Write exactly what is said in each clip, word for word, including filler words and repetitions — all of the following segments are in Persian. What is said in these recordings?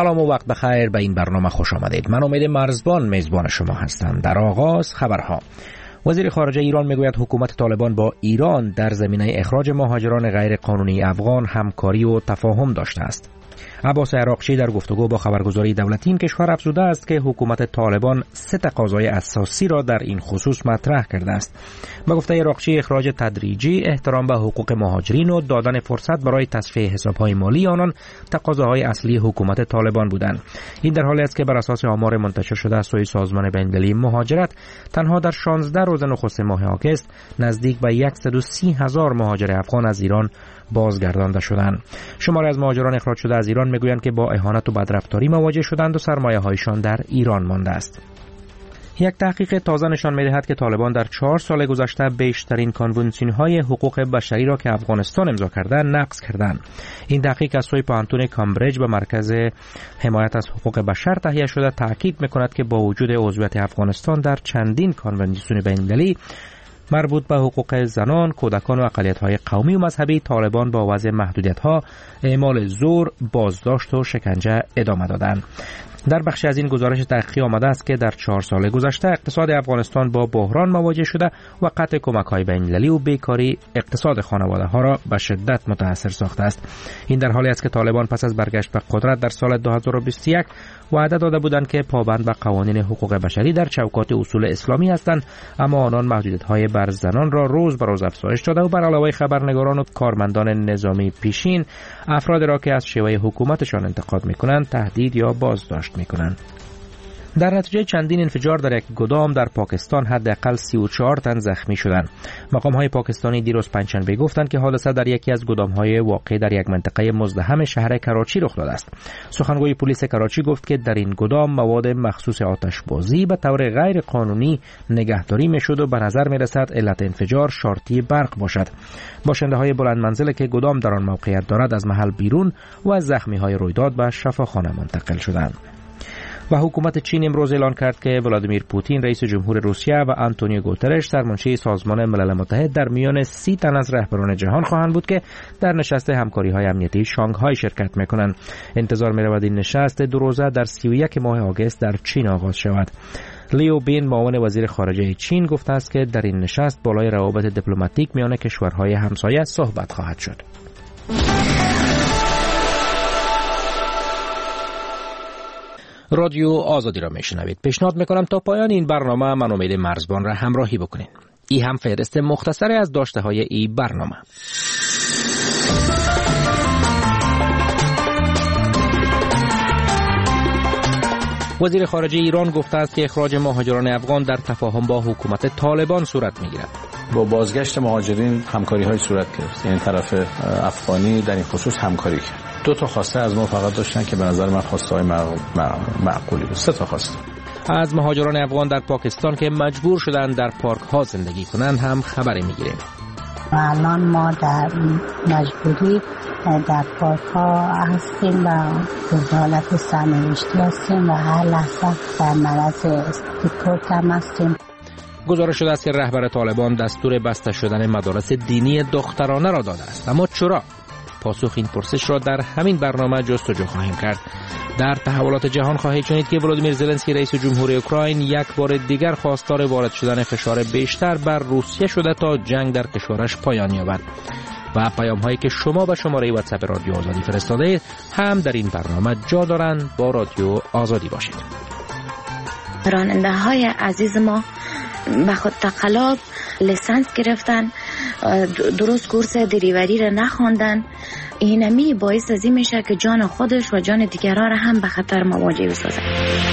سلام و وقت بخیر، به این برنامه خوش آمدید. من امید مرزبان میزبان شما هستم. در آغاز خبرها. وزیر خارجه ایران میگوید حکومت طالبان با ایران در زمینه اخراج مهاجران غیر قانونی افغان همکاری و تفاهم داشته است. عباس عراقچی در گفتگو با خبرگزاری دولتی این کشور افزوده است که حکومت طالبان سه تقاضای اساسی را در این خصوص مطرح کرده است. با گفته عراقچی، اخراج تدریجی، احترام به حقوق مهاجرین و دادن فرصت برای تصفیه حساب‌های مالی آنان تقاضاهای اصلی حکومت طالبان بودند. این در حالی است که بر اساس آمار منتشر شده از سوی سازمان بین‌المللی مهاجرت، تنها در شانزده روز نخست ماه آگوست نزدیک به صد و سی هزار مهاجر افغان از ایران بازگردانده شدند. شماری از مهاجران اخراج شده از ایران میگویند که با اهانت و بدرفتاری مواجه شدند و سرمایه‌هایشان در ایران مانده است. یک تحقیق تازه نشان می‌دهد که طالبان در چهار سال گذشته بیشترین کنوانسیون‌های حقوق بشری را که افغانستان امضا کرده نقض کردند. این تحقیق از سوی پانتون کامبریج به مرکز حمایت از حقوق بشر تهیه شده تاکید می‌کند که با وجود عضویت افغانستان در چندین کنوانسیون بین‌المللی مربوط به حقوق زنان، کودکان و اقلیت‌های قومی و مذهبی، طالبان با وضع محدودیت‌ها، اعمال زور، بازداشت و شکنجه ادامه دادند. در بخش از این گزارش تحقیقی آمده است که در چهار سال گذشته اقتصاد افغانستان با بحران مواجه شده و قطع کمک‌های بین‌المللی و بیکاری اقتصاد خانواده‌ها را به شدت متاثر ساخته است. این در حالی است که طالبان پس از برگشت به قدرت در سال دو هزار و بیست و یک وعده داده بودند که پابند به قوانین حقوق بشری در چوکات اصول اسلامی هستند، اما آنان محدودیت‌های بر زنان را روز به روز افزایش داده و بر علاوه خبرنگاران و کارمندان نظامی پیشین افراد را که از شیوه حکومتشان انتقاد می‌کنند تهدید یا بازداشت می‌کنند. در نتیجه چندین انفجار در یک گدام در پاکستان حداقل سی و چهار تن زخمی شدند. مقام‌های پاکستانی دیروز پنجشنبه گفتند که حادثه در یکی از گدام‌های واقع در یک منطقه مزدحم شهر کراچی رخ داده است. سخنگوی پلیس کراچی گفت که در این گدام مواد مخصوص آتش‌بازی به طور غیر قانونی نگهداری می‌شد و به نظر می‌رسد علت انفجار شارتی برق باشد. باشنده‌های بلند منزل که گدام در آن موقعیت دارد از محل بیرون و از زخمی‌های رویداد به شفاخانه منتقل شدند. و حکومت چین امروز اعلان کرد که ولادیمیر پوتین رئیس جمهور روسیه و آنتونیو گوترش سرمنشی سازمان ملل متحد در میان سی تن از رهبران جهان خواهند بود که در نشست همکاری‌های امنیتی شانگهای شرکت می‌کنند. انتظار می‌رود این نشست دو روزه در سی و یک ماه آگوست در چین آغاز شود. لیو بین معاون وزیر خارجه چین گفته است که در این نشست بالای روابط دیپلماتیک میان کشورهای همسایه صحبت خواهد شد. رادیو آزادی را میشنوید. پیشنهاد میکنم تا پایان این برنامه من امید مرزبان را همراهی بکنید. این هم فهرست مختصری از داشته های این برنامه. وزیر خارجه ایران گفته است که اخراج مهاجران افغان در تفاهم با حکومت طالبان صورت میگیرد. با بازگشت مهاجرین همکاری های صورت گرفت. یعنی طرف افغانی در این خصوص همکاری کرد. دو تا خواسته از ما فقط داشتن که به نظر من خواسته های معقولی بود. سه تا خواسته از مهاجران افغان در پاکستان که مجبور شدند در پارک ها زندگی کنند هم خبری میگیریم. الان ما در مجبوری در پارک ها هستیم و به حالت سرنوشتی هستیم و هر لحظه در معرض دیپورت هم هستیم. گزارش شده است که رهبر طالبان دستور بسته شدن مدارس دینی دخترانه را داده است، اما چرا؟ پاسخ این پرسش را در همین برنامه جستجو خواهیم کرد. در تحولات جهان خواهید شنید که ولادیمیر زلنسکی رئیس جمهور اوکراین یک بار دیگر خواستار وارد شدن فشار بیشتر بر روسیه شده تا جنگ در کشورش پایان یابد. و پیام هایی که شما به شماره واتساپ رادیو آزادی فرستاده اید هم در این برنامه جا دارند. با رادیو آزادی باشید. راننده های عزیز ما به خود تقلاب لیسانس گرفتن، درست کورس دریوری را نخواندن. اینمی باعث از این میشه که جان خودش و جان دیگران را هم به خطر مواجه بسازه.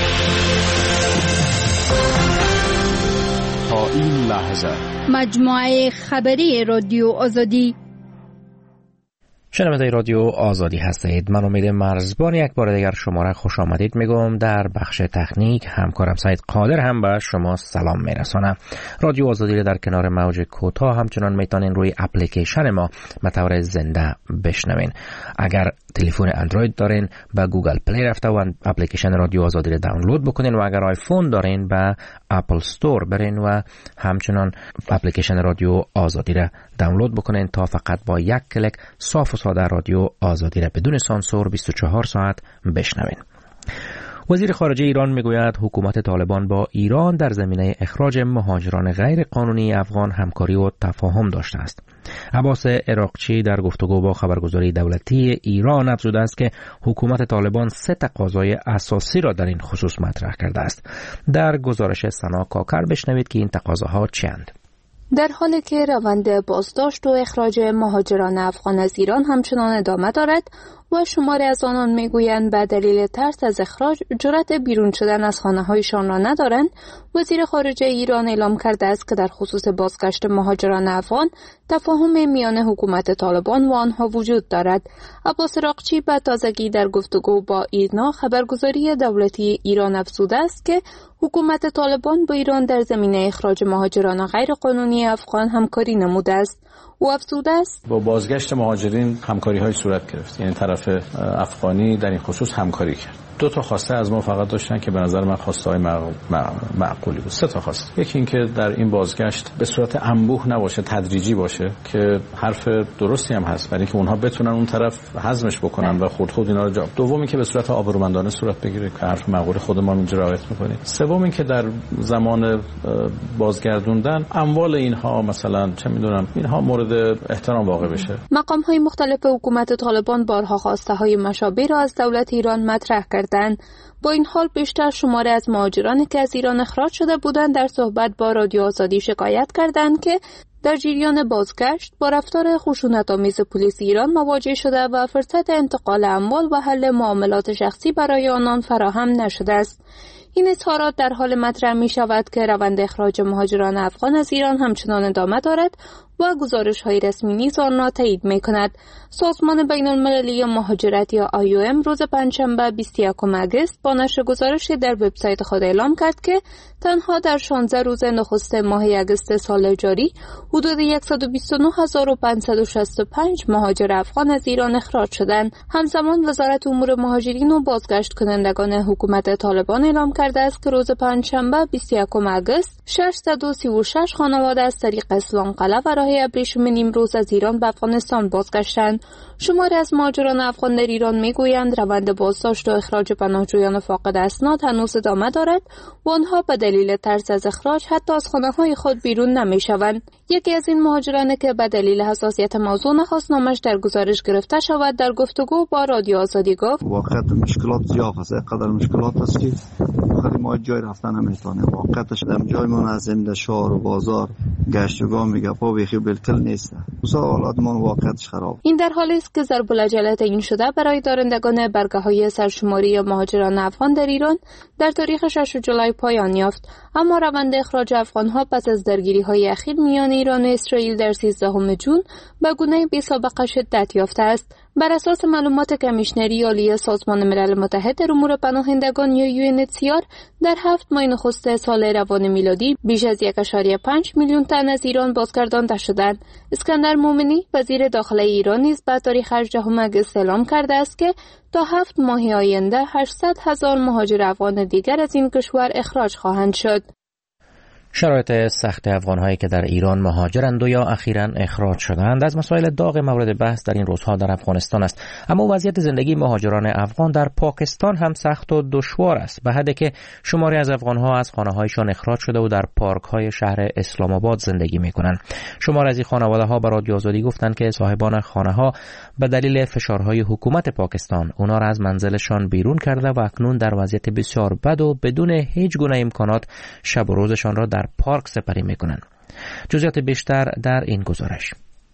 تا این لحظه مجموعه خبری رادیو آزادی. شنونده رادیو آزادی هستید. من امید مرزبان یک بار دیگر شما را خوش آمدید میگم. در بخش تکنیک همکارم سعید قادر هم به شما سلام میرسانم. رادیو آزادی را در کنار موج کوتاه همچنان میتونین روی اپلیکیشن ما به طور زنده بشنوین. اگر تلفن اندروید دارین به گوگل پلی رفته و اپلیکیشن رادیو آزادی را دانلود بکنین و اگر آیفون دارین به اپل استور برین و همچنان اپلیکیشن رادیو آزادی را دانلود بکنین تا فقط با یک کلیک صاف و ساده رادیو آزادی را بدون سانسور بیست و چهار ساعت بشنوین. وزیر خارجه ایران میگوید حکومت طالبان با ایران در زمینه اخراج مهاجران غیر قانونی افغان همکاری و تفاهم داشته است. عباس عراقچی در گفتگو با خبرگزاری دولتی ایران افزوده است که حکومت طالبان سه تقاضای اساسی را در این خصوص مطرح کرده است. در گزارش سنا کاکر بشنوید که این تقاضاها چند. در حالی که روند بازداشت و اخراج مهاجران افغان از ایران همچنان ادامه دارد و شماری از آنان میگویند به دلیل ترس از اخراج جرأت بیرون شدن از خانه‌هایشان را ندارند، وزیر خارجه ایران اعلام کرده است که در خصوص بازگشت مهاجران افغان تفاهم میان حکومت طالبان و آنها وجود دارد. عباس عراقچی به تازگی در گفتگو با ایرنا خبرگزاری دولتی ایران افزوده است که حکومت طالبان با ایران در زمینه اخراج مهاجران غیر قانونی افغان همکاری نموده است. او افزوده است با بازگشت مهاجرین همکاری‌های صورت گرفت، یعنی طرف افغانی در این خصوص همکاری کرد. دو تا خواسته از ما فقط داشتن که به نظر من خواسته‌های معقولی بود. سه تا خواسته. یکی این که در این بازگشت به صورت انبوه نباشه، تدریجی باشه که حرف درستی هم هست، برای اینکه اونها بتونن اون طرف هضمش بکنن و خود خود اینا رو جا. دومی که به صورت آبرومندانه صورت بگیره که حرف معقول خود ما اینجا رعایت می‌کنیم. سوم این که در زمان بازگردوندن اموال اینها مثلا چه می‌دونم اینها مورد احترام واقع بشه. مقام‌های مختلف حکومت طالبان بارها خواسته‌های مشابه را از دولت ایران مطرح کردند. با این حال بیشتر شماره از مهاجرانی که از ایران اخراج شده بودند در صحبت با رادیو آزادی شکایت کردند که در جریان بازگشت با رفتار خشونت‌آمیز پلیس ایران مواجه شده و فرصت انتقال اموال و حل معاملات شخصی برای آنان فراهم نشده است. این اظهارات در حال مطرح می شود که روند اخراج مهاجران افغان از ایران همچنان ادامه دارد و گزارش‌های رسمی نیز آن را تایید می‌کند. سازمان بین‌المللی مهاجرت یا آی او ام روز پنجشنبه بیست و یکم آگوست با نشر گزارشی در وبسایت خود اعلام کرد که تنها در شانزده روز نخست ماه آگوست سال جاری حدود صد و بیست و نه هزار و پانصد و شصت و پنج مهاجر افغان از ایران اخراج شدند. همزمان وزارت امور مهاجرین و بازگشت کنندگان حکومت طالبان اعلام کرده است که روز پنجشنبه بیست و یکم آگوست ششصد و سی و شش خانواده از طریق اسلام قلعه برای ابریشم نیمروز از ایران به افغانستان بازگشتند. شماری از مهاجران افغان در ایران میگویند روند بازداشت و اخراج پناهجویان فاقد اسناد هنوز ادامه دارد و آنها به دلیل ترس از اخراج حتی از خانه‌های خود بیرون نمیشوند. یکی از این مهاجران که به دلیل حساسیت موضوع نخواست نامش در گزارش گرفته شود در گفتگو با رادیو آزادی گفت واقعا مشکلات زیاد است، قدر مشکلات است که خیلی ما جای رفتن نمیتونه. واقعیتش در جای منظم در شهر و بازار گشتگاه میگه پا بیخی بالکل نیست. اوسا حالات ما واقعیتش خراب. این در حالی است که ضرب العجله تعیین شده برای دارندگان برگه‌های سرشماری مهاجران افغان در ایران در تاریخ ششم جولای پایان یافت، اما روند اخراج افغان‌ها پس از درگیری‌های اخیر میان ایران و اسرائیل در سیزدهم ژوئن به گونه بی‌سابقه شدت یافته است. بر اساس معلومات کمیشنری عالی سازمان ملل متحد در امور پناهندگان یا یو ان اچ سی آر در هفت ماه نخست سال روان میلادی بیش از یک ممیز پنج میلیون تن از ایران بازگردانده شدند. اسکندر مومنی وزیر داخلی ایران نیز به تاریخ هجدهم آگوست اعلام کرده است که تا هفت ماه آینده هشتصد هزار مهاجر افغان دیگر از این کشور اخراج خواهند شد. شرایط سخت افغان‌هایی که در ایران مهاجرند و یا اخیراً اخراج شدند از مسائل داغ مورد بحث در این روزها در افغانستان است، اما وضعیت زندگی مهاجران افغان در پاکستان هم سخت و دشوار است، به حدی که شماری از افغان‌ها از خانه‌هایشان اخراج شده و در پارک‌های شهر اسلام آباد زندگی می‌کنند. شماری از این خانواده‌ها به رادیو آزادی گفتند که صاحبان خانه‌ها به دلیل فشارهای حکومت پاکستان اونها را از منزلشان بیرون کرده و اکنون در وضعیت بسیار بد و بدون هیچ گونه امکانات شب و روزشان را در پارک سپری میکنن. جزئیات بیشتر در این گزارش.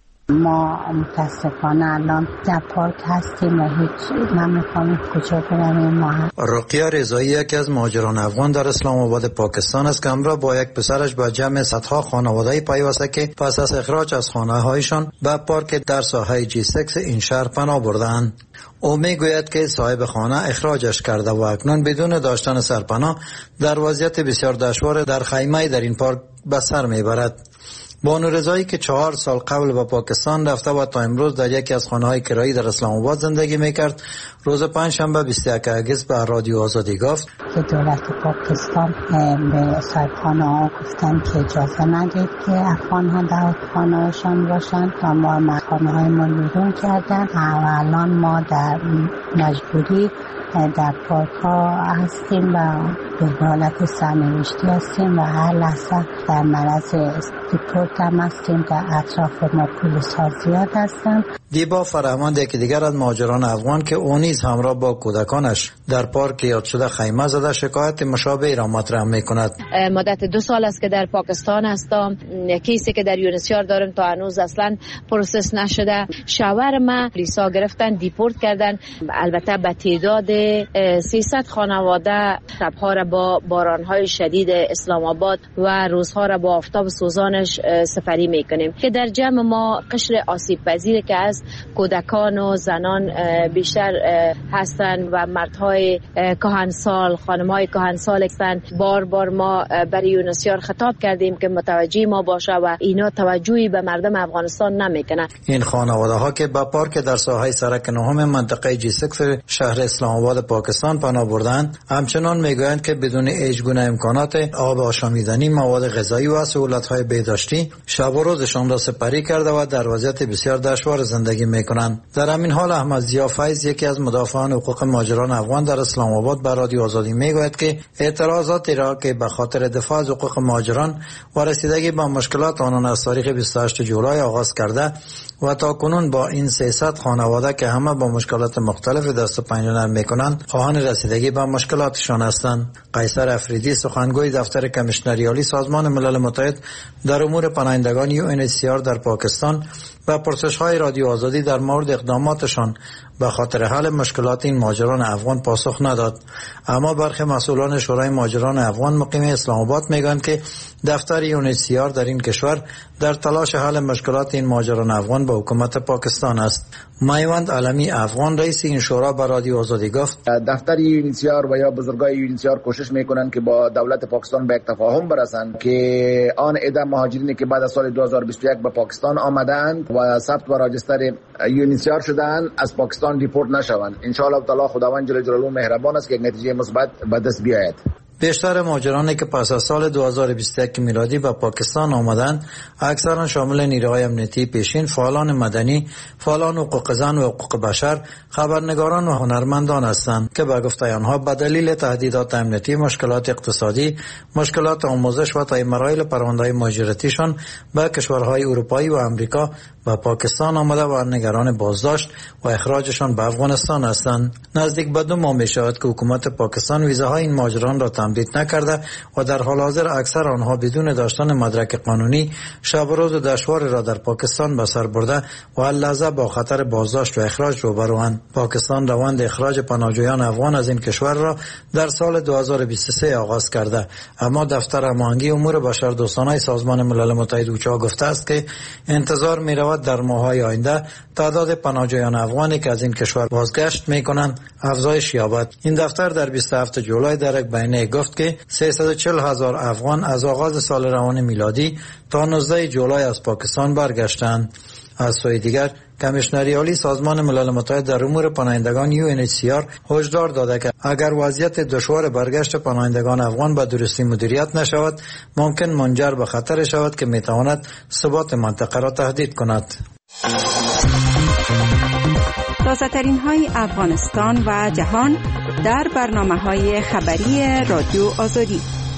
ما متاسفانه الان در پارک هستیم و هیچ نمی‌فهمیم کجا بریم. ما رقیه رضایی یکی از مهاجران افغان در اسلام آباد پاکستان است که همراه با یک پسرش به جمع صدها خانواده‌ای پیوسته که پس از اخراج از خانه‌هایشان به پارک در ساحه جی سیکس این شهر پناه بردند. او میگوید که صاحب خانه اخراجش کرده و اکنون بدون داشتن سرپناه در وضعیت بسیار دشوار در خیمه در این پارک به سر میبرد. بانو رضایی که چهار سال قبل به پاکستان رفته و تا امروز در یکی از خانه‌های کرایی در اسلام آباد زندگی میکرد، روز پنجشنبه بیست و یک آگوست به رادیو آزادی گفت که دولت پاکستان به صاحبخانه‌ها گفتن که اجازه ندید که افغان‌ها در خانه‌هاشان باشند و ما خانه‌های ما بیرون کردن و الان ما در مجبوری در پارک ها هستیم و به حالت سرنوشتی هستیم و هر لحظه در معرض دیپورت هم هستیم. در اطراف ما پلیس ها زیاد هستن. دیبا فرهمند یکی دیگر از مهاجران افغان که او نیز همراه با کودکانش در پارک یاد شده خیمه زده شکایت مشابهی را مطرح می‌کند. مدت دو سال است که در پاکستان هستم. کیسی که در یونسیار دارم تا هنوز اصلا پروسس نشده. شوهر ما پلیسا گرفتن دیپورت کردن. البته به تعداد سیصد خانواده شبها را با باران‌های شدید اسلام آباد و روزها را با آفتاب سوزانش سپری می‌کنیم که در جمع ما قشر آسیب پذیر که از کودکان و زنان بیشتر هستند و مردهای کهنسال، خانم‌های کهنسال هستند. بار بار ما برای یونسیار خطاب کردیم که متوجه ما باشه و اینا توجهی به مردم افغانستان نمیکنن. این خانواده ها که به پارک در ساحه سرک نهم منطقه جی سیکس شهر اسلام آباد پاکستان پناه بردند، همچنان میگویند که بدون هیچ گونه امکانات آب آشامیدنی، مواد غذایی و سهولت‌های بهداشتی شب و روزشان را سپری کرده و در وضعیت بسیار دشوار زندگی میکنند. در همین حال احمد ضیا فیض، یکی از مدافعان حقوق مهاجران افغان در اسلام آباد، به رادیو آزادی میگوید که اعتراضاتی را که به خاطر دفاع از حقوق مهاجران و رسیدگی به مشکلات آنان از تاریخ بیست و هشتم جولای آغاز کرده و تا کنون با این سیصد خانواده که همه با مشکلات مختلف دست و پنجه نرم میکنند خواهان رسیدگی به مشکلاتشان هستند. قیصر افریدی، سخنگوی دفتر کمیشنری عالی سازمان ملل متحد در امور پناهندگان یو ان اچ سی آر در پاکستان، و پرسش‌های رادیو آزادی در مورد اقداماتشان به خاطر حل مشکلات این مهاجران افغان پاسخ نداد. اما برخی مسئولان شورای مهاجران افغان مقیم اسلام آباد میگویند که دفتر یو ان اچ سی آر در این کشور در تلاش حل مشکلات این مهاجران افغان با حکومت پاکستان است. میوند علمی افغان، رئیس این شورا، به رادیو آزادی گفت دفتر یو ان اچ سی آر و یا بزرگای یو ان اچ سی آر کوشش میکنند که با دولت پاکستان به یک تفاهم برسند که آن عده مهاجرینی که بعد از سال دو هزار و بیست و یک به پاکستان آمدند و ثبت و راجستر یو ان اچ سی آر شدند از پاکستان دیپورت نشوند. ان شاء الله تعالی خداوند جل جلاله مهربان است که یک نتیجه مثبت به دست بیاید. بیشتر مهاجرانی که پس از سال دو هزار و بیست و یک میلادی به پاکستان آمدند اکثرا شامل نیروهای امنیتی پیشین، فعالان مدنی، فعالان حقوق زن و حقوق بشر، خبرنگاران و هنرمندان هستند که به گفته آنها به دلیل تهدیدات امنیتی، مشکلات اقتصادی، مشکلات آموزش و طی مراحل پرونده‌های مهاجرتیشان به کشورهای اروپایی و امریکا و پاکستان آمده و نگران بازداشت و اخراجشان به افغانستان هستند. نزدیک به دو ماه می‌شود که حکومت پاکستان ویزاهای این مهاجران را تمدید نکرده و در حال حاضر اکثر آنها بدون داشتن مدرک قانونی شب و روز دشوار را در پاکستان به سر برده و هر لحظه با خطر بازداشت و اخراج روبروند. پاکستان روند اخراج پناهجویان افغان از این کشور را در سال دو هزار و بیست و سه آغاز کرده، اما دفتر هماهنگی امور بشردوستانه سازمان ملل متحد اوچا گفته است که انتظار می‌رود در ماه‌های آینده تعداد پناهجویان افغانی که از این کشور بازگشت می‌کنند افزایش یابد. این دفتر در بیست و هفتم جولای در یک بیانیه گفت که سیصد و چهل هزار افغان از آغاز سال روان میلادی تا نوزدهم جولای از پاکستان برگشتند. از سوی دیگر کمیشنری عالی سازمان ملل متحد در امور پناهندگان یو ان اچ سی آر هشدار داده که اگر وضعیت دشوار برگشت پناهندگان افغان به درستی مدیریت نشود ممکن منجر به خطر شود که میتواند ثبات منطقه را تهدید کند. تازه‌ترین های افغانستان و جهان در برنامه‌های خبری رادیو آزادی.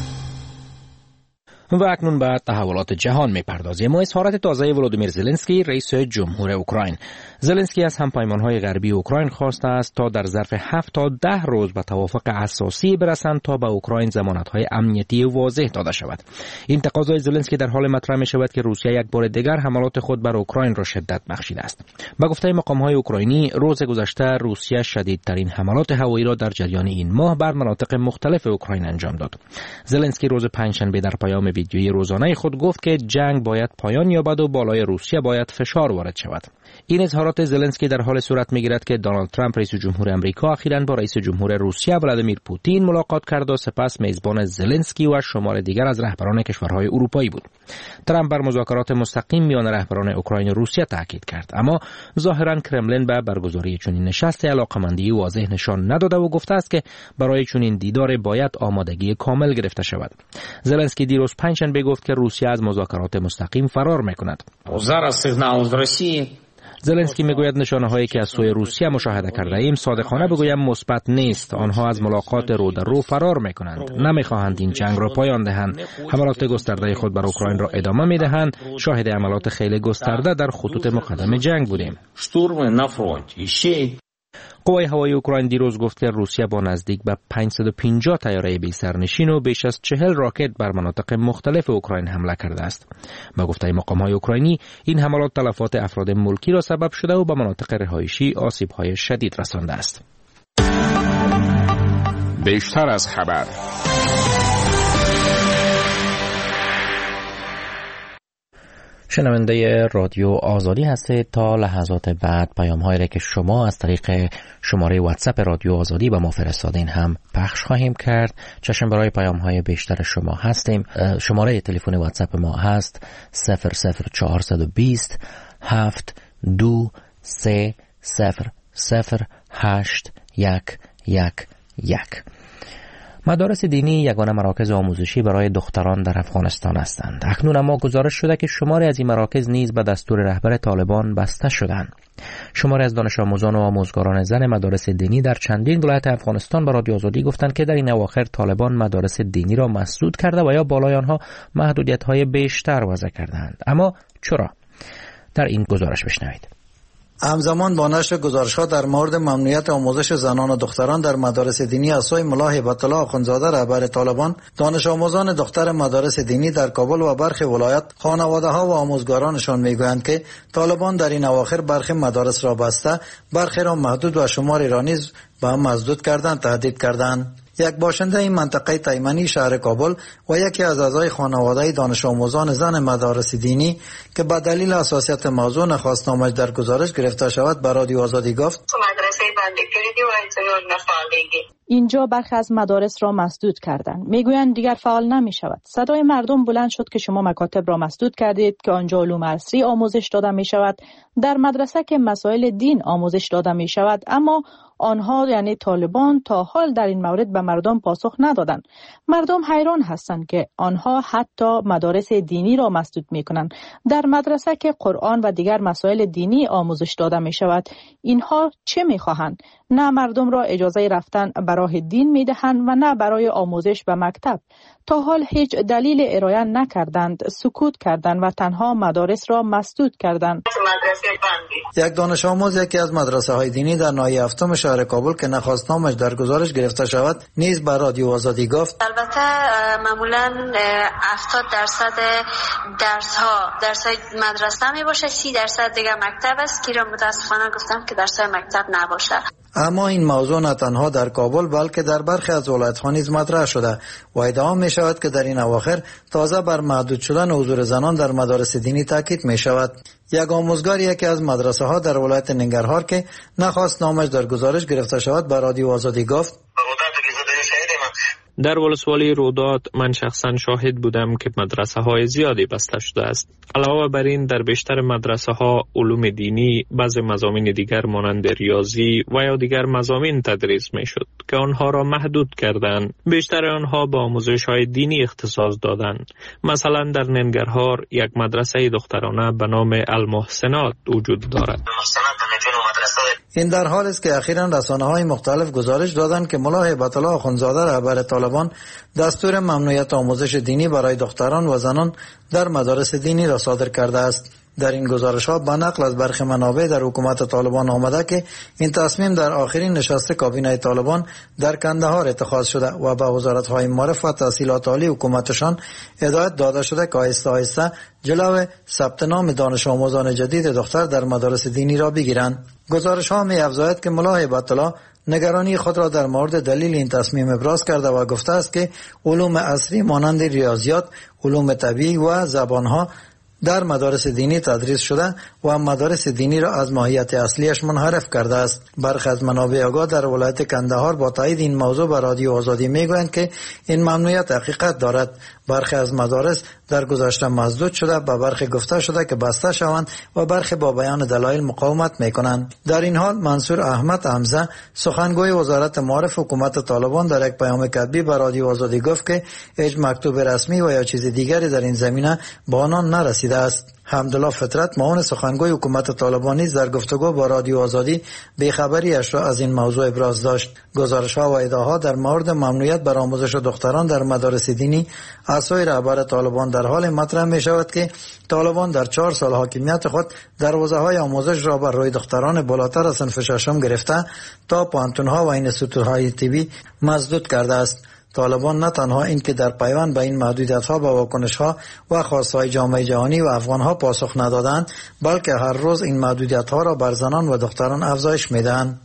و اکنون به تحولات جهان می‌پردازیم. ما اظهارات تازه ولودیمیر زلنسکی، رئیس جمهور اوکراین. زلنسکی از همپیمان‌های غربی اوکراین خواسته است تا در ظرف هفت تا ده روز به توافق اساسی برسند تا به اوکراین ضمانت‌های امنیتی واضح داده شود. این تقاضای زلنسکی در حال مطرح می‌شود که روسیه یک بار دیگر حملات خود بر اوکراین را شدت بخشیده است. به گفته مقام‌های اوکراینی، روز گذشته روسیه شدیدترین حملات هوایی را در جریان این ماه بر مناطق مختلف اوکراین انجام داد. زلنسکی روز پنجشنبه در پیام ویدیویی روزانه خود گفت که جنگ باید پایان یابد و بالای روسیه باید فشار وارد شود. این اظهارات زلنسکی در حال صورت می‌گیرد که دونالد ترامپ رئیس جمهور آمریکا اخیراً با رئیس جمهور روسیه ولادیمیر پوتین ملاقات کرد و سپس میزبان زلنسکی و شمار دیگر از رهبران کشورهای اروپایی بود. ترامپ بر مذاکرات مستقیم میان رهبران اوکراین و روسیه تاکید کرد، اما ظاهراً کرملین به برگزاری چنین نشست علاقمندی واضح نشان نداده و گفته است که برای چنین دیدار باید آمادگی کامل گرفته شود. زلنسکی دیروز پنجشنبه گفت که روسیه از مذاکرات مستقیم فرار می‌کند. Зараз сигнал з Росії زلنسکی میگوید نشانه‌هایی که از سوی روسیه مشاهده کرده ایم صادقانه بگویم مثبت نیست. آنها از ملاقات رو در رو فرار میکنند. نمیخواهند این جنگ را پایان دهند. حملات گسترده خود بر اوکراین را ادامه میدهند. شاهد حملات خیلی گسترده در خطوط مقدم جنگ بودیم. قوای هوایی اوکراین دیروز گفت که روسیه با نزدیک به پانصد و پنجاه طیاره بی سرنشین و بیش از چهل راکت بر مناطق مختلف اوکراین حمله کرده است. با گفته مقام‌های اوکراینی این حملات تلفات افراد ملکی را سبب شده و به مناطق رهایشی آسیب‌های شدید رسانده است. بیشتر از خبر. شنونده رادیو آزادی هستید. تا لحظات بعد پیام هایی را که شما از طریق شماره واتساپ رادیو آزادی به ما فرستادین هم پخش خواهیم کرد. چشم برای پیام های بیشتر شما هستیم. شماره تلفن واتساپ ما هست صفر صفر چهارصد و بیست هفت دو سه صفر صفر هشت یک یک یک. مدارس دینی یگانه مراکز آموزشی برای دختران در افغانستان هستند. اکنون اما گزارش شده که شماری از این مراکز نیز به دستور رهبر طالبان بسته شدند. شماری از دانش آموزان و آموزگاران زن مدارس دینی در چندین ولایت افغانستان به رادیو آزادی گفتند که در این اواخر طالبان مدارس دینی را مسدود کرده و یا بالای آنها محدودیت‌های بیشتر وضع کردند. اما چرا؟ در این گزارش بشنوید. همزمان با نشر گزارش‌ها در مورد ممنوعیت آموزش زنان و دختران در مدارس دینی از سوی ملا هیبت الله آخوندزاده رهبر طالبان، دانش آموزان دختر مدارس دینی در کابل و برخی ولایت خانواده‌ها و آموزگارانشان میگویند که طالبان در این اواخر برخی مدارس را بسته، برخی را محدود و شماری را نیز به هم مسدود کردند، تهدید کردند. یک باشنده این منطقه تایمنی شهر کابل و یکی از اعضای خانواده دانش آموزان زن مدارس دینی که به دلیل حساسیت موضوع نخواست نامش در گزارش گرفته شود به رادیو آزادی گفت: مدرسه بنده کردی و اینطور نفعالیگی. اینجا برخی از مدارس را مسدود کردند. میگویند دیگر فعال نمی شود. صدای مردم بلند شد که شما مکاتب را مسدود کردید که آنجا علوم عصری آموزش داده می شود، در مدرسه که مسائل دین آموزش داده می شود، اما آنها یعنی طالبان تا حال در این مورد به مردم پاسخ ندادند. مردم حیران هستند که آنها حتی مدارس دینی را مسدود می کنند. در مدرسه که قرآن و دیگر مسائل دینی آموزش داده می شود، اینها چه می خواهند؟ نه مردم را اجازه رفتن به راه دین می دهند و نه برای آموزش به مکتب. تا حال هیچ دلیل ارائه نکردند، سکوت کردند و تنها مدارس را مسدود کردند. یک دانش آموز یکی از مدرسه های دینی در ناحیه هفتم شهر کابل که نخواست نامش در گزارش گرفته شود نیز به رادیو آزادی گفت: البته معمولا هفتاد درصد درس ها درس های مدرسه می باشه، سی درصد دیگه مکتب است که را متاسفانه گفتم که درس های مکتب نباشه. اما این موضوع نه تنها در کابل بلکه در برخی از ولایت‌ها نیز مطرح شده و ادعا می شود که در این اواخر تازه بر محدود شدن حضور زنان در مدارس دینی تاکید می شود. یک آموزگار یکی از مدرسه ها در ولایت ننگرهار که نخواست نامش در گزارش گرفته شود به رادیو آزادی گفت: در ولسوالی رودات من شخصا شاهد بودم که مدرسه های زیادی بسته شده است. علاوه بر این در بیشتر مدرسه ها علوم دینی، بعض مضامین دیگر مانند ریاضی و یا دیگر مضامین تدریس می شد که آنها را محدود کردند. بیشتر آنها با آموزش های دینی اختصاص دادند. مثلا در ننگرهار یک مدرسه دخترانه به نام المحسنات وجود دارد. این در حال است که اخیراً رسانه‌های مختلف گزارش دادند که ملا هیبت الله آخوندزاده رهبر طالبان دستور ممنوعیت آموزش دینی برای دختران و زنان در مدارس دینی را صادر کرده است. در این گزارش‌ها به نقل از برخی منابع در حکومت طالبان آمده که این تصمیم در آخرین نشست کابینه طالبان در کندهار اتخاذ شده و به وزارت‌های معارف و تحصیلات عالی حکومتشان هدایت داده شده که آهسته آهسته جلو ثبت نام دانش آموزان جدید دختر در مدارس دینی را بگیرند. گزارش‌ها می‌افزاید که ملا هیبت الله نگرانی خود را در مورد دلیل این تصمیم ابراز کرده و گفته است که علوم عصری مانند ریاضیات، علوم طبیعی و زبان‌ها در مدارس دینی تدریس شده و مدارس دینی را از ماهیت اصلیش منحرف کرده است. برخی از منابع آگاه در ولایت کندهار با تایید این موضوع به رادیو آزادی میگویند که این ممنوعیت حقیقت دارد. برخی از مدارس در گذشته مسدود شده، به برخی گفته شده که بسته شوند و برخی با بیان دلایل مقاومت میکنند. در این حال منصور احمد حمزه سخنگوی وزارت معارف حکومت طالبان در یک پیام کتبی به رادیو آزادی گفت که هیچ مکتوب رسمی و یا چیز دیگری در این زمینه به آنان نرسیده است. حمدالله فطرت معاون سخنگوی حکومت طالبان نیز در گفتگو با رادیو آزادی بی‌خبری‌اش را از این موضوع ابراز داشت. گزارش‌ها و ادعاها در مورد ممنوعیت بر آموزش دختران در مدارس دینی از سوی رهبر طالبان در حال مطرح می‌شود که طالبان در چهار سال حاکمیت خود دروازه‌های آموزش را بر روی دختران بالاتر از صنف ششم گرفته تا پانتون‌ها و اینستیتوت‌های طبی مسدود کرده است. طالبان نه تنها این که در پیوند به این محدودیت‌ها به واکنش‌ها و خواست‌های جامعه جهانی و افغان‌ها پاسخ ندادند، بلکه هر روز این محدودیت‌ها را بر زنان و دختران افزایش می‌دهند.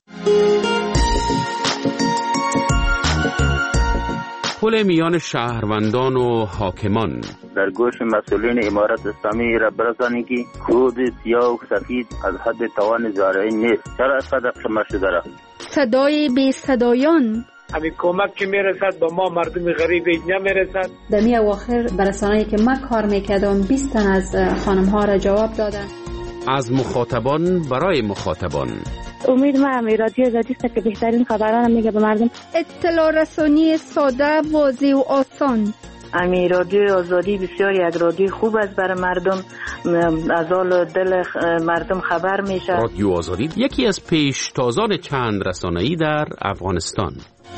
پل میان شهروندان و حاکمان در گوش مسئولین امارت اسلامی را برسانید که کود سیاه و سفید از حد توان زارعین نیست. چرا صدق شما شده را صدای بی صدایان همین کمک که میرسد به ما مردم غریب نمیرسد. در می اواخر برسانه‌ای که من کار میکردم بیست تن از خانم ها را جواب دادن. از مخاطبان برای مخاطبان. امید ما هم رادیو آزادی است که بهترین خبران میگه به مردم. اطلاع رسانی ساده، واضح و آسان. امی رادیو آزادی بسیار یک رادیو خوب است برای مردم، از حال دل مردم خبر میشه. رادیو آزادی یکی از پیشتازان چند رسانه‌ای در افغانستان.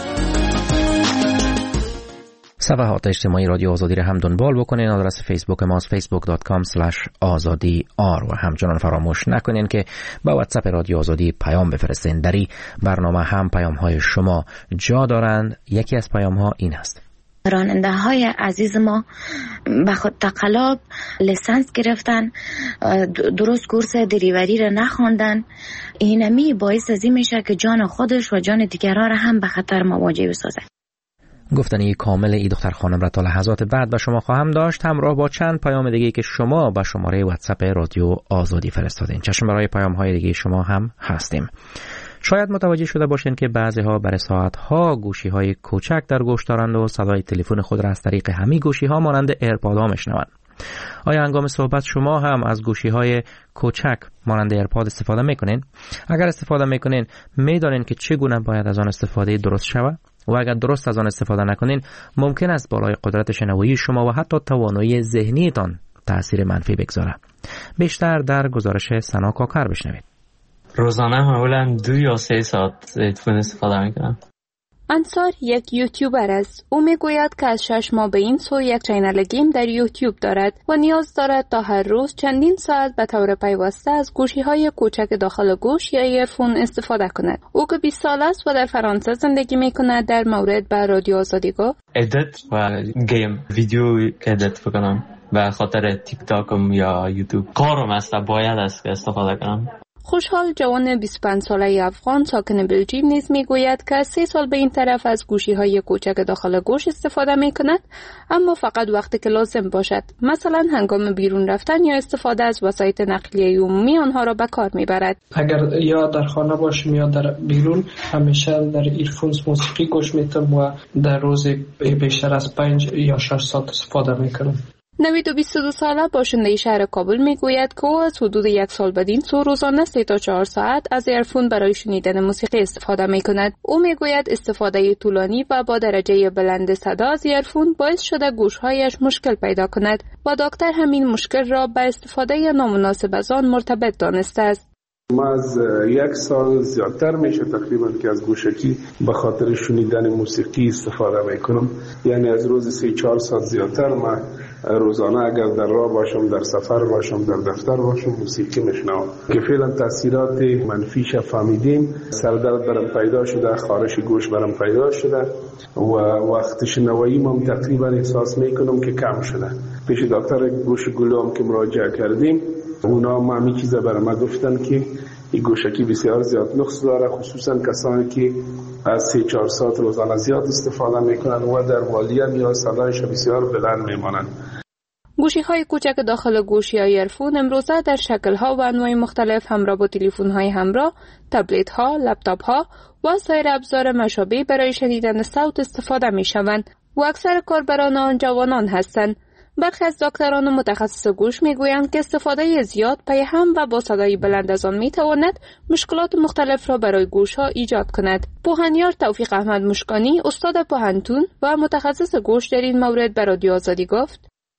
صفحات اجتماعی رادیو آزادی را هم دنبال بکنین. آدرس فیسبوک ماست فیسبوک دات کام اسلش آزادی آر و همچنان فراموش نکنین که با واتساپ رادیو آزادی پیام بفرستین. در این برنامه هم پیام های شما جا دارند. یکی از پیام ها این است: راننده های عزیز ما به خود تقلاب لیسانس گرفتن، درست کورس دریوری را نخواندن. اینمی باعث از این میشه که جان خودش و جان دیگران را هم به خطر مواجه بسازه. گفتنی کامل ای دختر خانم را تا لحظات بعد به شما خواهم داشت، همراه با چند پیام دیگه که شما به شماره واتساپ رادیو آزادی فرستادین. چشم برای پیام های دیگه شما هم هستیم. شاید متوجه شده باشین که بعضی ها برای ساعت ها گوشی های کوچک در گوش دارند و صدای تلفن خود را از طریق همین گوشی ها مانند ایرپاد ها میشنوند. آیا هنگام صحبت شما هم از گوشی های کوچک مانند ایرپاد استفاده میکنین؟ اگر استفاده میکنین میدانین که چگونه باید از آن استفاده درست شود؟ و اگر درست از آن استفاده نکنین ممکن است بالای قدرت شنوایی شما و حتی توانایی ذهنیتان تأثیر منفی بگذاره. بیشتر در گزارش سنا کاکر بشنوید. روزانه معمولا دو یا سه ساعت هدفون استفاده میکنم. انصار یک یوتیوبر است. او میگوید که از شش ماه به این سو یک چینل گیم در یوتیوب دارد و نیاز دارد تا هر روز چندین ساعت به طور پیوسته از گوشی های کوچک داخل گوش یا ایرفون استفاده کند. او که بیست سال است و در فرانسه زندگی میکند در مورد به رادیو آزادی گفت: ادیت و گیم ویدیو که ادیت بکنم به خاطر تیک تاکم یا یوتیوب کارم است باید است که استفاده کنم. خوشحال جوان بیست و پنج ساله افغان ساکن بلژیم نیز میگوید که از سه سال به این طرف از گوشی های کوچک داخل گوش استفاده می کند، اما فقط وقتی که لازم باشد، مثلا هنگام بیرون رفتن یا استفاده از وسایل نقلیه عمومی آنها را به کار می برد. اگر یا در خانه باشم یا در بیرون همیشه در ایرفونز موسیقی گوش میتم و در روز بیشتر از پنج یا شش ساعت استفاده می کنم. نوید و بیست و دو ساله باشنده شهر کابل میگوید که او از حدود یک سال بدین سو روزانه سه تا چهار ساعت از ایرفون برای شنیدن موسیقی استفاده می کند. او میگوید استفاده طولانی و با درجه بلند صدا از ایرفون باعث شده گوشهایش مشکل پیدا کند و دکتر همین مشکل را به استفاده نامناسب از آن مرتبط دانسته است. ما از یک سال زیادتر میشه تقریبا که از گوشکی به خاطر شنیدن موسیقی استفاده میکنم. یعنی از روز سه چهار ساعت زیادتر ما روزانه اگر در راه باشم، در سفر باشم، در دفتر باشم موسیقی میشنوم که فعلا تاثیرات منفیش فهمیدیم. سردرد برام پیدا شده، خارش گوش برام پیدا شده و وقت شنوایی ما تقریبا احساس میکنم که کم شده. پیش دکتر گوش گلو که مراجعه کردیم اونا ما همین چیزا برای ما گفتن که این گوشکی بسیار زیاد نقص داره، خصوصا کسانی که از سه چهار ساعت روزانه زیاد استفاده میکنن و در والیا یا صدایش بسیار بلند میمانند. گوشی های کوچک داخل گوش یا ایرفون امروزه در شکل ها و انواع مختلف همراه با تلفن های همراه، تبلت ها، لپتاپ ها و سایر ابزار مشابه برای شنیدن صوت استفاده می شوند و اکثر کاربران آن جوانان هستند. برخی از دکتران و متخصص گوش میگویند که استفاده زیاد پی هم و با صدای بلند از آن میتواند مشکلات مختلف را برای گوش ها ایجاد کند. پوهنیار توفیق احمد مشکانی، استاد پوهنتون و متخصص گوش در این مورد به رادیو آزادی گفت: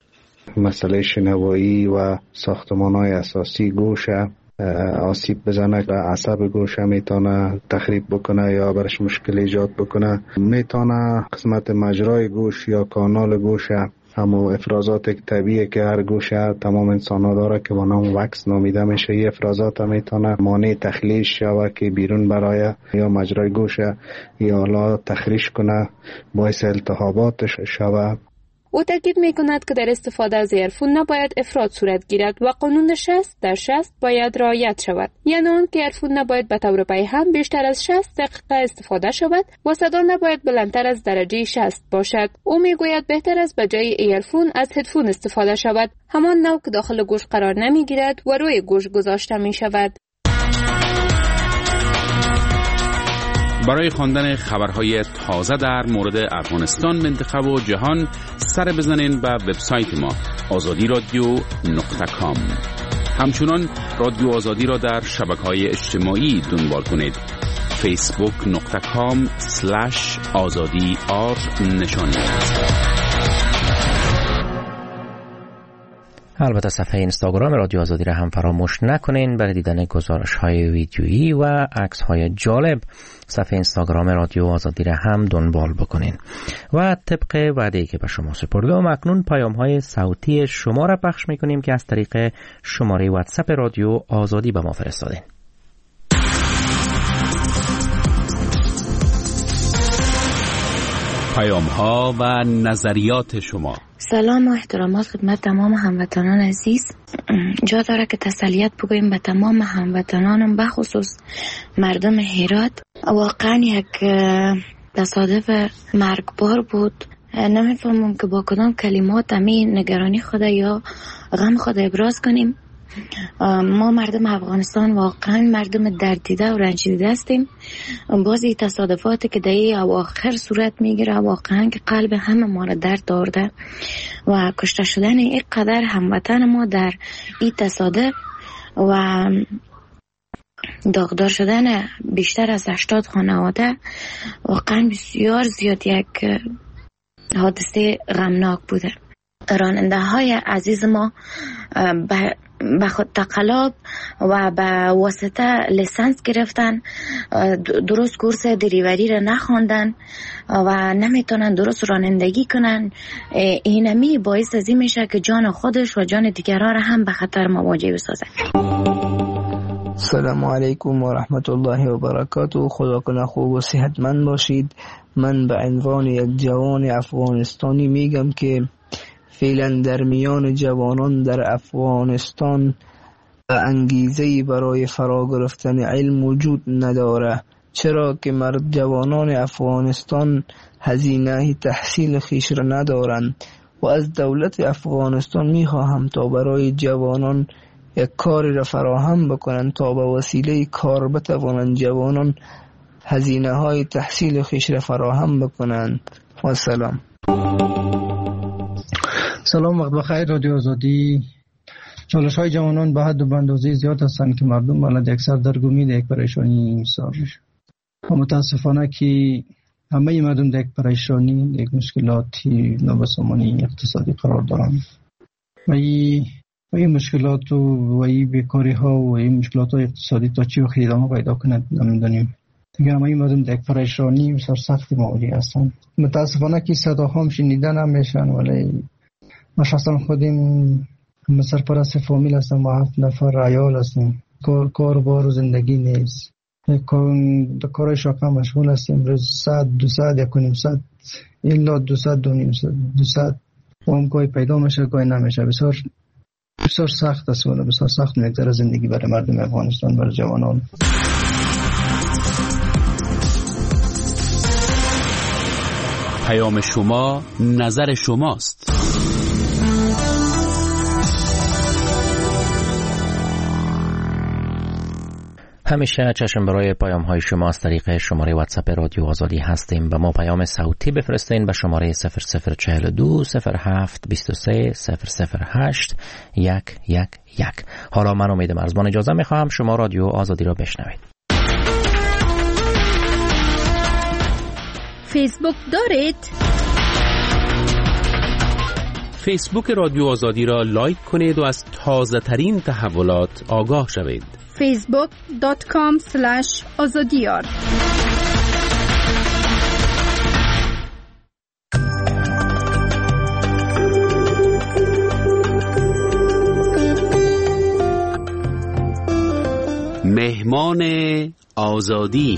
مسئله شنوایی و ساختمان‌های اساسی گوش آسیب بزنه و عصب گوش میتونه تخریب بکنه یا برش مشکل ایجاد بکنه. میتونه قسمت مجرای گوش یا کانال گوش، همو افرازات طبیعی که هر گوشه تمام انسان ها داره که با نام وکس نامیده میشه، این افرازات میتونه مانع تخلیش شوه که بیرون برای یا مجرای گوشه یا حالا تخریش کنه، باعث التهابات شوه. او تاکید میکند که در استفاده از ایرفون نباید افراط صورت گیرد و قانون شصت در شصت باید رعایت شود، یعنی آن که ایرفون نباید به طور پیهم بیشتر از شصت دقیقه استفاده شود و صدا نباید بلندتر از درجه شصت باشد. او میگوید بهتر است به جای ایرفون از هدفون استفاده شود، همان نوع که داخل گوش قرار نمیگیرد و روی گوش گذاشته می شود. برای خواندن خبرهای تازه در مورد افغانستان، منطقه و جهان سر بزنین به وبسایت ما آزادی رادیو نقطه کام. همچنان رادیو آزادی را در شبکه‌های اجتماعی دنبال کنید. فیسبوک نقطه کام سلش آزادی آر نشانید. البته صفحه اینستاگرام رادیو آزادی را هم فراموش نکنین برای دیدن گزارش‌های ویدیویی و عکس‌های جالب. صفحه اینستاگرام رادیو آزادی را هم دنبال بکنین و طبق وعده‌ای که به شما سپردم اکنون پیام‌های صوتی شما را پخش می‌کنیم که از طریق شماره واتساپ رادیو آزادی به ما فرستادین. پیام‌ها و نظریات شما. سلام و احترامات خدمت تمام هموطنان عزیز. جا داره که تسلیت بگویم به تمام هموطنانم، به خصوص مردم هرات. واقعا یک تصادف مرگبار بود. نمیفهمم که با کدام کلمات امی نگرانی خود یا غم خود ابراز کنیم. ما مردم افغانستان واقعا مردم دردیده و رنجیده هستیم. بازی تصادفاتی که در اواخر صورت میگیره واقعا که قلب همه ما را درد آورده و کشته شدن این قدر هموطن ما در این تصادف و داغدار شدن بیشتر از هشتاد خانواده واقعا بسیار زیاد یک حادثه غمناک بوده. راننده های عزیز ما به خود تقلاب و به واسطه لیسانس گرفتن، درست کورس دریوری را نخواندن و نمیتونن درست رانندگی کنن. اینمی باعث از این میشه که جان خودش و جان دیگران را هم به خطر مواجه بسازه. سلام علیکم و رحمت الله و برکاته. خدا کنه خوب و صحتمند باشید. من به عنوان یک جوان افغانستانی میگم که فعلا در میان جوانان در افغانستان انگیزه‌ای برای فرا گرفتن علم وجود نداره، چرا که مرد جوانان افغانستان هزینه تحصیل خیش را ندارند و از دولت افغانستان میخواهم تا برای جوانان یک کاری را فراهم بکنند تا به وسیله کار بتوانند جوانان هزینه های تحصیل خیش را فراهم بکنند. و سلام. سلام، وقت بخیر. رادیو آزادی. چالش های جوانان به حد و به اندازه زیاد هستند که مردم باید یک سردرگمی در یک پریشانی ایستار میشه و متاسفانه که همه مردم در یک پریشانی، در یک مشکلاتی نابسامانی اقتصادی قرار دارند و این و این مشکلات و این بیکاری ها و این مشکلات های اقتصادی تا چی وقت ادامه پیدا کند نمیدونیم. دیگه همه مردم در یک پریشانی سرسختی مواجه هستند. متاسفانه که صداها هم شنیده نمیشن، ولی ما شخصا خودم سرپرست فامیل هستم و هفت نفر عیال هستیم. کار کار بار و زندگی نیست. در کارهای شاقه مشغول هستیم. روز ساعت دو ساعت یک و نیم ساعت الا دو ساعت دو نیم ساعت دو ساعت و هم گاهی پیدا میشه گاهی نمیشه. بسیار بسیار سخت است و بسیار سخت میگذره زندگی برای مردم افغانستان، برای جوانان. پیام شما نظر شماست. همیشه چشم برای پیام های شما از طریق شماره واتساپ رادیو آزادی هستیم. به ما پیام صوتی بفرستین به شماره صفر صفر چهل و دو صفر هفت بیست و سه صفر صفر هشت یک یک یک. حالا من امید مرزبان اجازه میخواهم شما رادیو آزادی را بشنوید. فیسبوک دارید؟ فیسبوک رادیو آزادی را لایک کنید و از تازه ترین تحولات آگاه شوید. فیسبوک دات کام اسلش آزادیار. مهمان آزادی.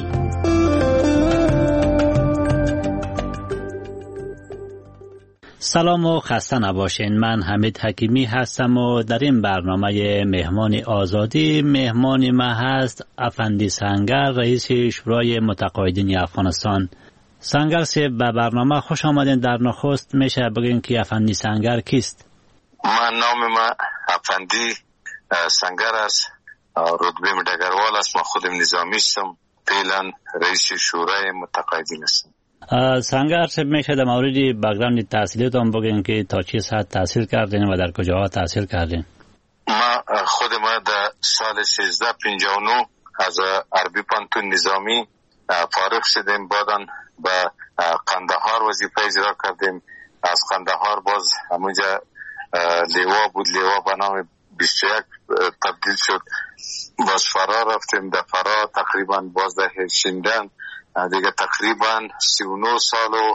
سلام و خسته نباشین. من حمید حکیمی هستم و در این برنامه مهمان آزادی مهمان ما هست افندی سنگر، رئیس شورای متقاعدین افغانستان. سنگر سی به برنامه خوش آمدین. در نخست میشه بگین که افندی سنگر کیست؟ من نام ما افندی سنگر است، رتبه ډګروال است. ما خودم نظامی هستم، فعلا رئیس شورای متقاعدین هستم. سنگر صاحب میشه در مورد بک‌گراند تحصیلیتون بگین که تا چه ساعت تحصیل کردین و در کجاها تحصیل کردین؟ ما خود ما در سال سیزده پنجاه و نه از عربی پانتون نظامی فارغ شدیم، بعداً به قندهار وظیفه اجرا کردیم. از قندهار باز همونجا لیوا بود، لیوا به نام بیست و یک تبدیل شد. باز فرار رفتیم، در فرار تقریبا باز در شیندن دیگه تقریبا سی و نه سال و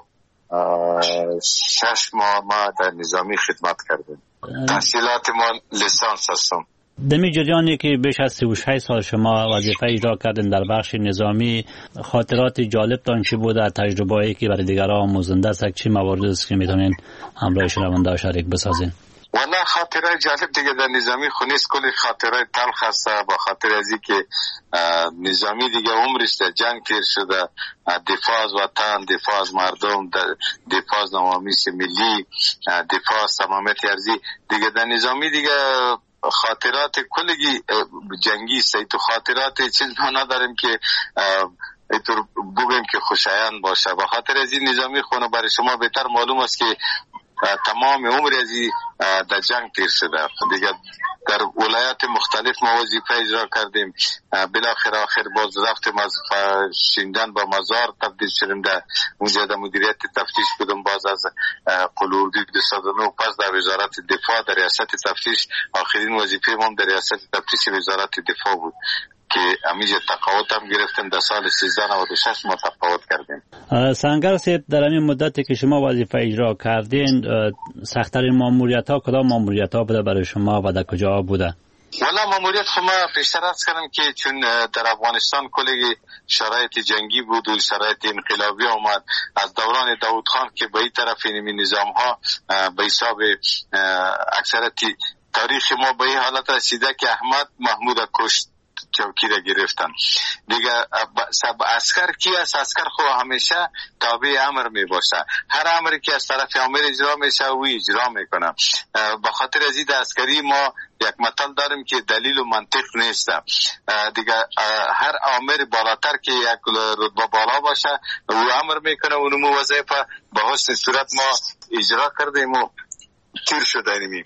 شش ماه ما در نظامی خدمت کردیم. تحصیلات ما لیسانس هستم. دمی جریانی که بیش از سی و شش سال شما وظیفه اجرا کردین در بخش نظامی، خاطرات جالبتان چی بوده؟ تجربه‌ای که برای دیگران آموزنده است، چی مواردی است که میتونین همراه شنونده شریک بسازین؟ والله خاطره جالب دیگه در نظامی خونیست، کلی خاطره تلخ است. با خاطر ازی که نظامی دیگه عمرش در جنگ تیر شده، دفاع از وطن، دفاع از مردم، دفاع از نوامیس ملی، دفاع از تمامیت ارضی دیگه در نظامی دیگه خاطرات کلگی جنگی است. تو خاطرات چیز ما نداریم که اینطور بگیم که خوشایند باشه. با خاطر ازی نظامی خونه برای شما بهتر معلوم است که تمام عمر ازی در جنگ تیر شده. دیگه در ولایات مختلف ما وظیفه اجرا کردیم. بالاخره آخر باز رفتیم از شیندن با مزار تبدیل شدیم، در اونجا در مدیریت تفتیش بودم. باز از قلوردی دویست و نه پس در وزارت دفاع در ریاست تفتیش، آخرین وظیفه ما در ریاست تفتیش وزارت دفاع بود که امیجه تقاوت هم گرفتیم. در سال سیزده نود و شش ما تقاوت کردیم. سنگر صاحب، در این مدتی که شما وظیفه اجرا کردین، سخت‌ترین ماموریت ها کدام ماموریت ها بوده برای شما و در کجا بوده؟ والا ماموریت خب ما پیشتر از کردم که چون در افغانستان کلی شرایط جنگی بود و شرایط انقلابی آمد از دوران داود خان که به این طرف این نظام ها به حساب اکثرتی تاریخ ما به این حالت رسیده که احمد محمود کشت چوکی را گرفتن دیگه. سب اسکر کی است؟ اسکر خو همیشه تابع امر می باشه. هر امری که از طرف امر اجرا میشه او اجرا میکنه. به خاطر از این اسکری ما یک مطلب داریم که دلیل و منطق نیست دیگه. هر امر بالاتر که یک رتبه بالا باشه او امر میکنه، اونمو وظیفه به حسن صورت ما اجرا کردیم و تیر شدیم.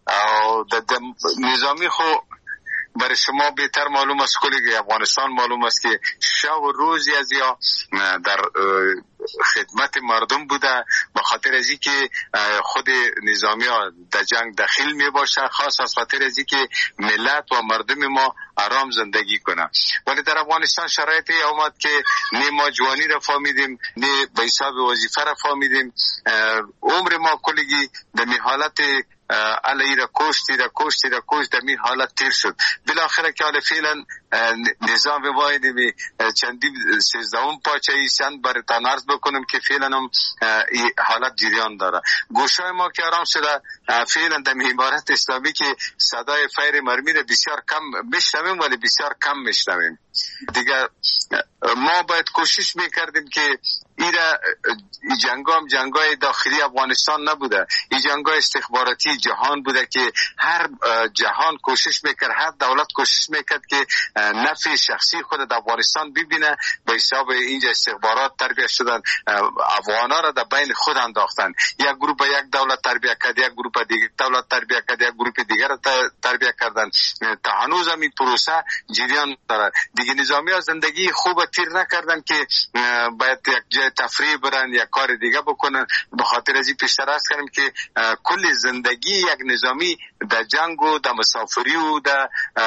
و نظامی خو برای شما بهتر معلوم است، کلی افغانستان معلوم است که شب و روزی از یا در خدمت مردم بوده. به خاطر ازی که خود نظامی ها در جنگ داخل می باشه، خاص از خاطر ازی که ملت و مردم ما آرام زندگی کنه. ولی در افغانستان شرایطی آمد که نه ما جوانی را فهمیدیم نه به حساب وظیفه را فهمیدیم. عمر ما کلیگی در حالت علی را کشتی را کشتی را کشت در می حالت تیر شد. بالاخره که حال فعلا نظام واحدی می چندی سیزدهم پاچه ایشان برتان عرض بکنم که فعلا هم حالت جریان داره. گوشای ما که آرام شده، فعلا در امارت اسلامی که صدای فیر مرمی را بسیار کم بشنویم ولی بسیار کم میشنویم دیگه. ما باید کوشش میکردیم که ایرا جنگام جنگای داخلی افغانستان نبوده، این جنگای استخباراتی جهان بوده که هر جهان کوشش میکرد، هر دولت کوشش میکرد که نفع شخصی خود در افغانستان ببینه. به حساب اینجا استخبارات تربیت شدن، افغانا را در بین خود انداختن. یک گروه یک دولت تربیت کرد، یک گروه دیگر دولت تربیت کرد، یک گروه دیگر تربیت کردن. تا هنوز هم این پروسه جریان داره دیگه. نظامی ها زندگی خوب تیر نکردن که باید یک جای تفریح برن یا کار دیگه بکنن. به خاطر از این پیشتر است کردم که کل زندگی یک نظامی در جنگ و در مسافری و در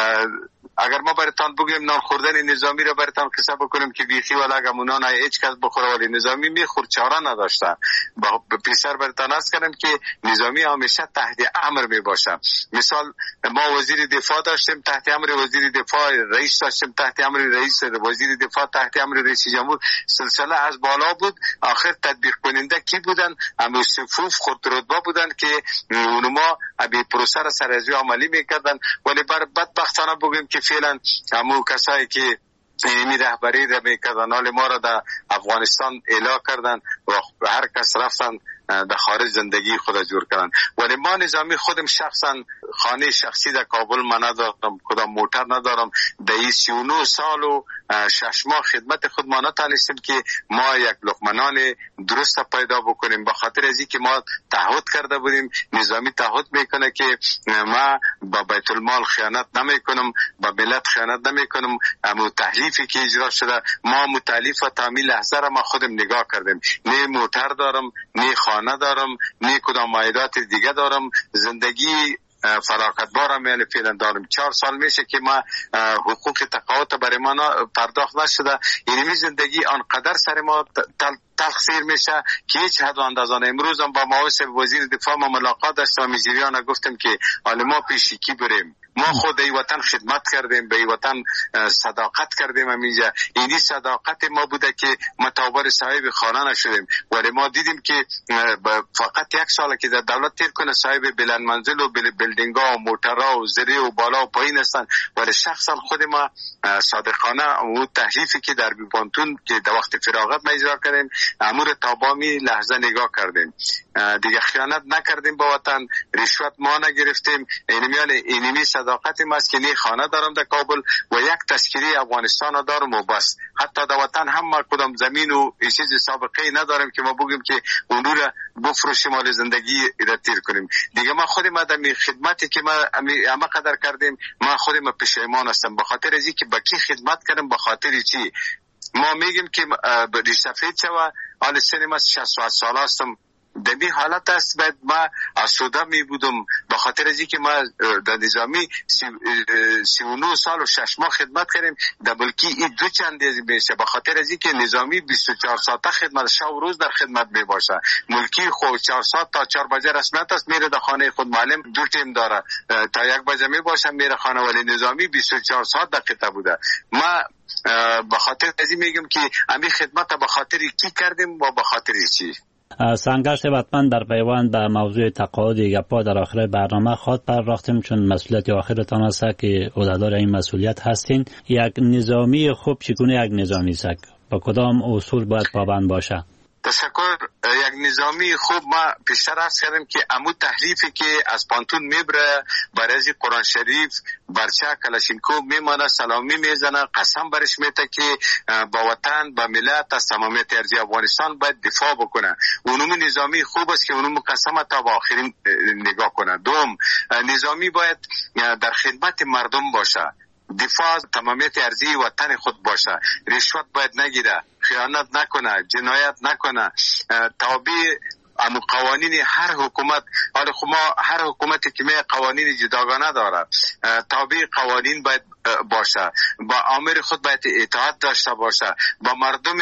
اگر ما برتان بگیم نان خوردن نظامی را برتان قصه بکنیم که بیخی ولا گمونان های هیچ کس بخوره ولی نظامی میخور چاره نداشته. به پیشتر برتان است کردم که نظامی همیشه تحت امر می باشه. مثال ما وزیر دفاع داشتیم تحت امر وزیر دفاع، رئیس داشتیم تحت امر رئیس، وزیر دفاع تحت امر رئیس جمهور. سلسله از بالا بود. آخر تطبیق کننده کی بودن؟ همون صفوف خود رتبه بودن که اونما ابی پروسه را سرازی عملی میکردن. ولی بر بدبختانه بگیم که فعلا همون کسایی که اینمی رهبری را میکردن حال ما را در افغانستان اعلا کردن و هر کس رفتن در خارج زندگی خود جور کردن. ولی ما نظامی خودم شخصا خانه شخصی در کابل من ندارم، کدام موتر ندارم. در این سی و نه سال و شش ماه خدمت خود ما نتانستیم که ما یک لقمنان درست پیدا بکنیم. به خاطر از این که ما تعهد کرده بودیم، نظامی تعهد میکنه که ما با بیت المال خیانت نمیکنم، با ملت خیانت نمیکنم. اما تحلیفی که اجرا شده ما متعلیف و تعمیل لحظه را ما خودم نگاه کردیم. نه موتر دارم، نه خانه دارم، نه کدام مایدات دیگه دارم. زندگی فراغت بارم یعنی فعلا دارم. چهار سال میشه که ما حقوق تقاعد برای ما پرداخت نشده. یعنی زندگی آنقدر سر ما تلخیر میشه که هیچ حد و اندازه. امروز هم با معاون وزیر دفاع ما ملاقات داشتم، میجریان گفتم که حالا ما پیشی کی بریم. ما خود ای وطن خدمت کردیم، به ای وطن صداقت کردیم. همینجا اینی صداقت ما بوده که متابر صاحب خانه نشدیم. ولی ما دیدیم که فقط یک سال که در دولت تیر کنه صاحب بلند منزل و بلدینگ ها و موترها و زری و بالا و پایین هستن. ولی شخصا خود ما صادقانه و تحریفی که در بیپانتون که در وقت فراغت ما اجرا کردیم امور تابامی لحظه نگاه کردیم. دیگه خیانت نکردیم با وطن، رشوت ما نگرفتیم. اینمیان اینمی صداقت ما است که نه خانه دارم در کابل و یک تذکره افغانستان دارم و بس. حتی در وطن هم ما کدام زمین و چیز سابقه نداریم که ما بگیم که اون رو بفروشیم مال زندگی را تیر کنیم. دیگه ما خود ما در خدمتی که ما همه قدر کردیم ما خود ما پشیمان هستم. به خاطر از اینکه با کی خدمت کردم، به خاطر چی ما میگیم که ریش سفید شوه. حال سنم شصت ساله هستم. در این حالت است باید ما آسوده می بودم. به خاطر از اینکه ما در نظامی سی, سی و نه سال و شش ماه خدمت کردیم. در بلکی این دو چند دیزی میشه. به خاطر از اینکه نظامی بیست و چهار ساعته خدمت، شب و روز در خدمت می باشه. ملکی خود چهار ساعت تا چهار بجه رسمیت است، میره در خانه خود. معلم دو تیم داره تا یک بجه می باشه میره خانه. ولی نظامی بیست و چهار ساعت دقیقه بوده. ما به خاطر از این میگم که همین خدمت به خاطر کی کردیم و به خاطر چی. سنگرش وطن در پیوند به موضوع تقاعد گپا در آخر برنامه خود پرداختیم، چون مسئولیت آخرتان است که عهدهدار این مسئولیت هستین. یک نظامی خوب چگونه یک نظامی است؟ با کدام اصول باید پابند باشه؟ تشکر. یک نظامی خوب ما پیشتر عرض کردیم که عمو تحریفی که از پانتون میبره برای از قرآن شریف برچه کلاشینکوف میمانه، سلامی میزنه، قسم برش میته که با وطن با ملت از تمامیت ارضی افغانستان باید دفاع بکنه. اونم نظامی خوب است که اونم قسم تا با آخرین نگاه کنه. دوم، نظامی باید در خدمت مردم باشه، دفاع تمامیت ارضی وطن خود باشه، رشوت باید نگیره، خیانت نکنه، جنایت نکنه، تابع اما قوانین هر حکومت. حالا خب ما هر حکومتی که می قوانین جداگانه داره، تابع قوانین باید باشه، با آمر خود باید اطاعت داشته باشه، با مردم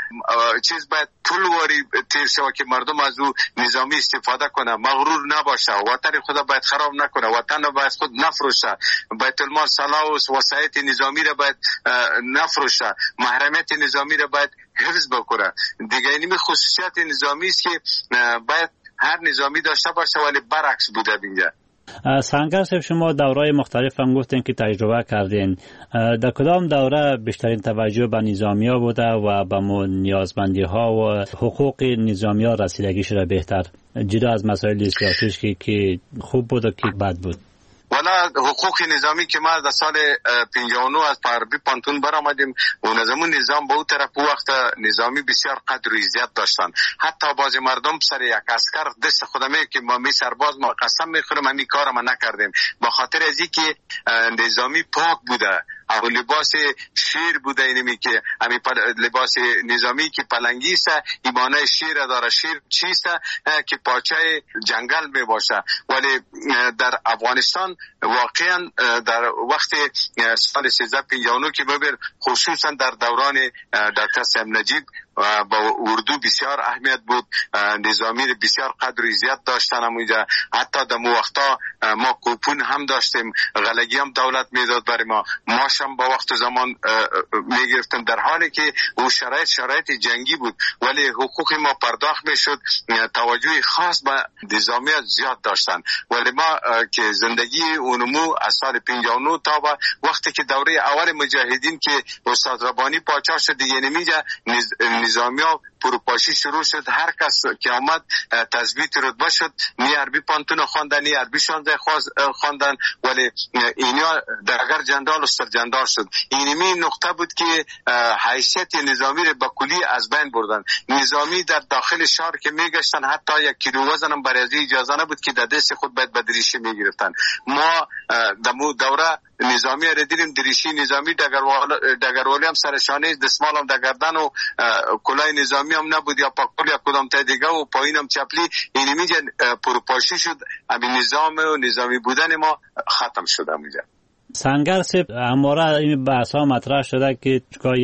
چیز باید طولواری تیر شود که مردم از او نظامی استفاده کنه، مغرور نباشه، وطن خدا باید خراب نکنه، وطن باید خود نفروشه، بیت المال صلاح و وسایت نظامی را باید نفروشه، محرمیت نظامی را باید حفظ بکنه. دیگه اینمی خصوصیت نظامی است که باید هر نظامی داشته باشه، ولی برعکس بوده اینجا. سنگر صاحب، شما دورهای مختلف هم گفتین که تجربه کردین. در کدام دوره بیشترین توجه به نظامی ها بوده و به نیازمندی ها و حقوق نظامی ها رسیدگیش را بهتر، جدا از مسائل سیاسیش که خوب بود و که بد بود؟ والا حقوق نظامی که ما در سال پنجاه و نه از پاربی پانتون برآمدیم، اون زمان نظام به اون طرف وقت نظامی بسیار قدر و عزت داشتن. حتی باز مردم سر یک عسکر دست خودمه که ما می سرباز ما قسم میخورم همین کار ما نکردیم، با خاطر از اینکه نظامی پاک بوده. او لباس شیر بوده، اینمی که همین لباس نظامی که پلنگی است، ایمانه شیر داره. شیر چیست؟ که پاچه جنگل می باشه. ولی در افغانستان واقعا در وقت سال سیزده پنجاه و نه که ببر، خصوصا در دوران دکتر صاحب نجیب با اردو بسیار اهمیت بود، نظامی بسیار قدر و عزت داشتن. همونجا حتی در مو وقتا ما کوپون هم داشتیم، غلگی هم دولت میداد برای ما، ماش هم با وقت زمان میگرفتیم، در حالی که او شرایط شرایط جنگی بود ولی حقوق ما پرداخت میشد. توجه خاص به نظامیات زیاد داشتن. ولی ما که زندگی اونمو از سال پنجاه و نه تا با وقتی که دوره اول مجاهدین که استاد ربانی پاچا شد دیگه نمیجا نظامی ها پروپاشی شروع شد. هر کس که آمد تثبیت رتبه شد، نی عربی پانتون خواندن، نی عربی شانزده خواندن، ولی اینا درگر جندال و سرجندال شد. اینمی نقطه بود که حیثیت نظامی رو به کلی از بین بردن. نظامی در داخل شهر که میگشتن حتی یک کیلو وزن هم برای اجازه نبود که در دست خود باید به دریشی میگرفتن. ما دمو دوره نظامی را دیدیم، دریشی نظامی، دگروالی هم سرشانه، دستمال هم دگردن و کلاه نظامی هم نبود یا پاکول یا کدام تا دیگه و پایین هم چپلی. اینمی جن پروپاشی شد. همین نظام و نظامی بودن ما ختم شد. همونجا سنگر سپ همواره این بحث ها مطرح شده که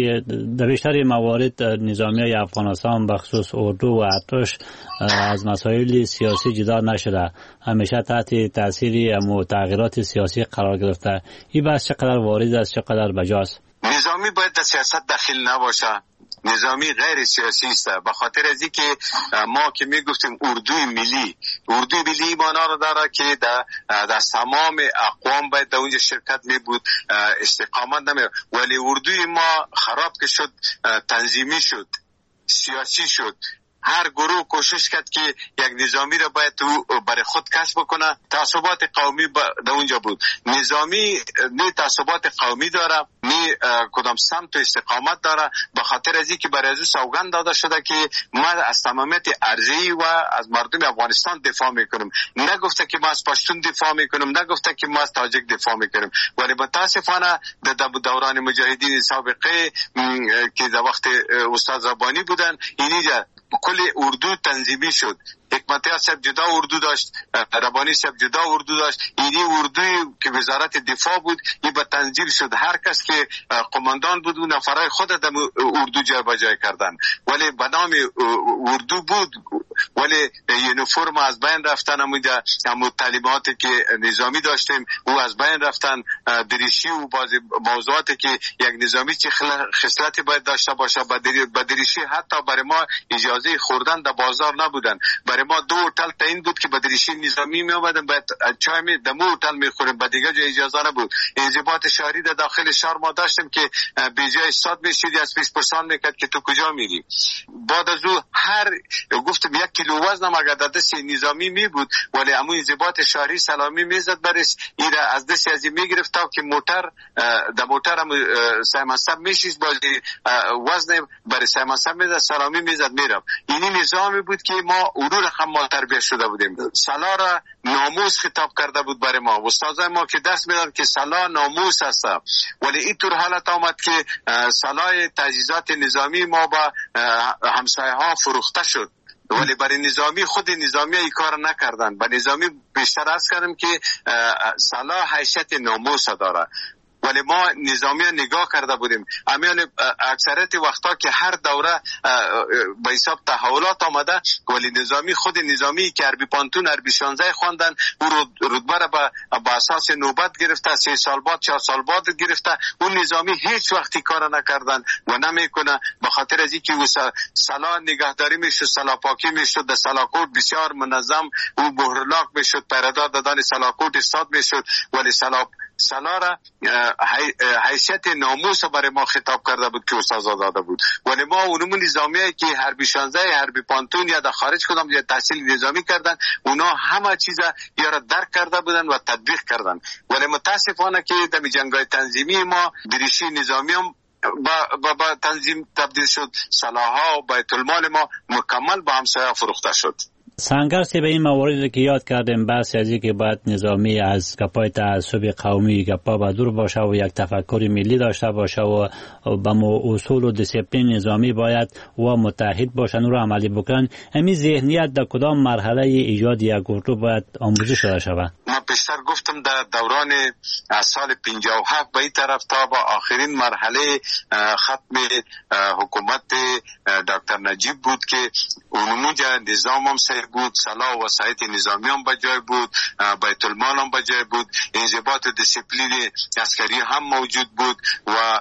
در بیشتر موارد نظامی های افغانستان بخصوص اردو و ارتش از مسائل سیاسی جدا نشده، همیشه تحت تاثیر تغییرات سیاسی قرار گرفته. این بحث چقدر وارد است، چقدر بجاست؟ نظامی باید در سیاست داخل نباشه. نظامی غیر سیاسی است. به خاطر از اینکه ما که میگفتیم اردوی ملی، اردوی ملی معنا را داره که در در تمام اقوام باید در اونجا شرکت می بود، استقامت نمی. ولی اردوی ما خراب که شد، تنظیمی شد، سیاسی شد. هر گروه کوشش کرد که یک نظامی را باید تو برای خود کسب بکنه. تعصبات قومی در اونجا بود. نظامی نه تعصبات قومی داره، نه کدام سمت و استقامت داره. به خاطر از اینکه برای از سوگند داده شده که ما از تمامیت ارضی و از مردم افغانستان دفاع میکنیم. نگفته که ما از پشتون دفاع میکنیم، نگفته که ما از تاجک دفاع میکنیم. ولی متاسفانه در دوران مجاهدین سابقه که در وقت استاد ربانی بودن، اینجا کل اردو تنظیمی شد. حکمتی صاحب جدا اردو داشت، ربانی صاحب جدا اردو داشت. اینی اردوی که وزارت دفاع بود این به تنظیم شد. هر کس که قماندان بود اون نفرای خود در اردو جای بجای کردن. ولی به نام اردو بود ولی یونیفرم از بین رفتن. همونجا همون تعلیماتی که نظامی داشتیم او از بین رفتن. دریشی و بعضی موضوعاتی که یک نظامی چه خصلتی باید داشته باشه به دریشی حتی برای ما اجازه خوردن در بازار نبودن. برای ما دو هتل تعیین بود که به دریشی نظامی می اومدن بعد چای می دمو هتل می خوریم، بعد دیگه جای اجازه نبود. انضباط شهری در داخل شهر ما داشتیم که به جای استاد میشید از پیش پرسان میکرد که تو کجا میری. بعد از او هر گفتم یک کیلو وزن اگر در دست نظامی می بود ولی همون انضباط شهری سلامی میزد برش ایره از دست از می گرفت که موتر در موتر هم سیمنسب میشید بازی وزن برای سیمنسب میزد سلامی میزد میرم. اینی نظامی بود که ما اونو هم ما تربیت شده بودیم. سلا را ناموس خطاب کرده بود برای ما. استادای ما که درس میدن که سلا ناموس است. ولی اینطور حالت آمد که سلای تجهیزات نظامی ما با همسایه ها فروخته شد. ولی برای نظامی خود نظامی ای کار نکردن. برای نظامی بیشتر از کردم که سلا حیثیت ناموس داره. ولی ما نظامی نگاه کرده بودیم. امیان اکثریت وقتا که هر دوره به حساب تحولات آمده ولی نظامی خود نظامی که عربی پانتون عربی شانزده خواندن او رتبه را به اساس نوبت گرفته، سه سال بعد چهار سال بعد گرفته. اون نظامی هیچ وقتی کار نکردن و نمیکنه به خاطر از اینکه او سلا نگهداری میشد، سلا پاکی میشد، در سلاکوت بسیار منظم او بهرلاق میشد، پیردار دادن سلاکوت استاد میشد. ولی سلا سلا را حیثیت ناموس برای ما خطاب کرده بود که استاد داده بود. ولی ما اونمون نظامیه که حربی شانزده حربی پانتون یا در خارج کدام یا تحصیل نظامی کردن اونا همه چیزا یا را درک کرده بودن و تطبیق کردن. ولی متاسفانه که در جنگای تنظیمی ما دریشی نظامی هم با, با, با تنظیم تبدیل شد. سلاحا و بیت المال ما مکمل با همسایه فروخته شد. سنگر به این مواردی که یاد کردیم، بحث از که باید نظامی از گپای تعصب قومی گپا با دور باشه و یک تفکر ملی داشته باشه و با اصول و دیسیپلین نظامی باید و متحد باشن و رو عملی بکنن. همین ذهنیت در کدام مرحله ایجاد یک گروه باید آموزش داده شود؟ ما پیشتر گفتم در دوران از سال پنجاه و هفت به این طرف تا با آخرین مرحله ختم حکومت دکتر نجیب بود که اونموج نظام هم صحیح بود، صلاح و وسایط نظامی هم بجای بود، بیت المال هم بجای بود، انضباط و دیسیپلین عسکری هم موجود بود و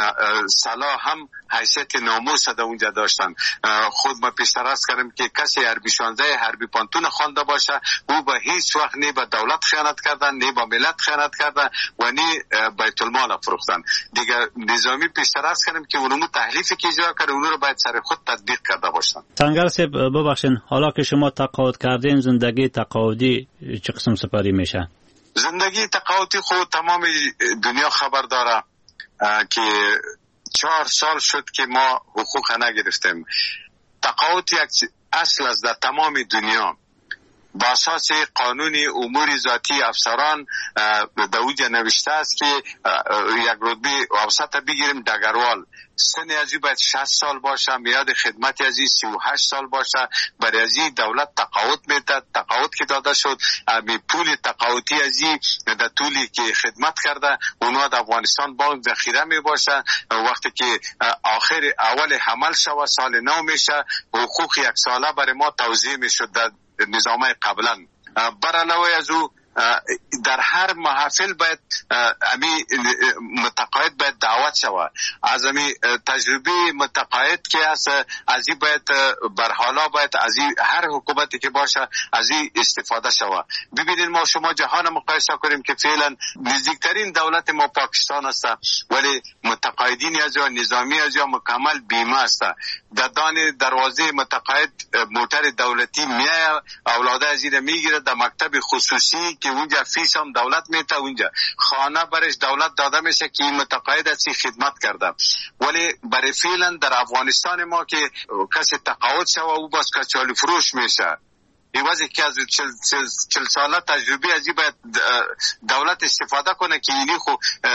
صلاح هم حیثیت ناموس در اونجا داشتن. خود ما پیشتر از کردم که کسی حربی شانزده حربی پانتون خوانده باشه او به هیچ وقت نه به دولت خیانت کردن، نه به ملت خیانت کردن و نه بیت المال فروختن. دیگه نظامی پیشتر از کردم که اونمو تحریفی که اجرا کرده اونو رو باید سر خود تطبیق کرده باشن. سنگر صاحب ببخشین، حالا که شما تقاعد کردین، زندگی تقاعدی چه قسم سپری میشه؟ زندگی تقاعدی خود تمام دنیا خبر داره که چهار سال شد که ما حقوق نگرفتیم. تقاعد یک اصل است در تمام دنیا. با اساس قانون امور ذاتی افسران در اوجه نوشته است که یک رتبه اوسط بگیریم دگروال سن ازی باید شصت سال باشه، میاد خدمت ازی سی و هشت سال باشه. برای ازی دولت تقاعد میده. تقاعد که داده شد می پول تقاعدی ازی در طولی که خدمت کرده اونها در افغانستان بانک ذخیره می باشه. وقتی که آخر اول حمل شود سال نو میشه حقوق یک ساله برای ما توزیع میشد در نظامه قبلا. بر علاوه از او در هر محفل باید امی متقاعد باید دعوت شود. از امی تجربه متقاعد که است از این باید بر حالا باید از این هر حکومتی که باشه از این استفاده شود. ببینید ما شما جهان مقایسه کنیم که فعلا نزدیکترین دولت ما پاکستان است ولی متقاعدین از یا نظامی از یا مکمل بیمه است. در دان دروازه متقاعد موتر دولتی میای اولاده از این میگیره در مکتب خصوصی که اونجا فیس هم دولت میته، اونجا خانه برش دولت داده میشه که این متقاعد اسی خدمت کرده. ولی برای فعلا در افغانستان ما که کسی تقاعد شوه او باز کچالی فروش میشه. ایوازی که از چل, چل, چل ساله تجربه ازی باید دولت استفاده کنه که اینی خو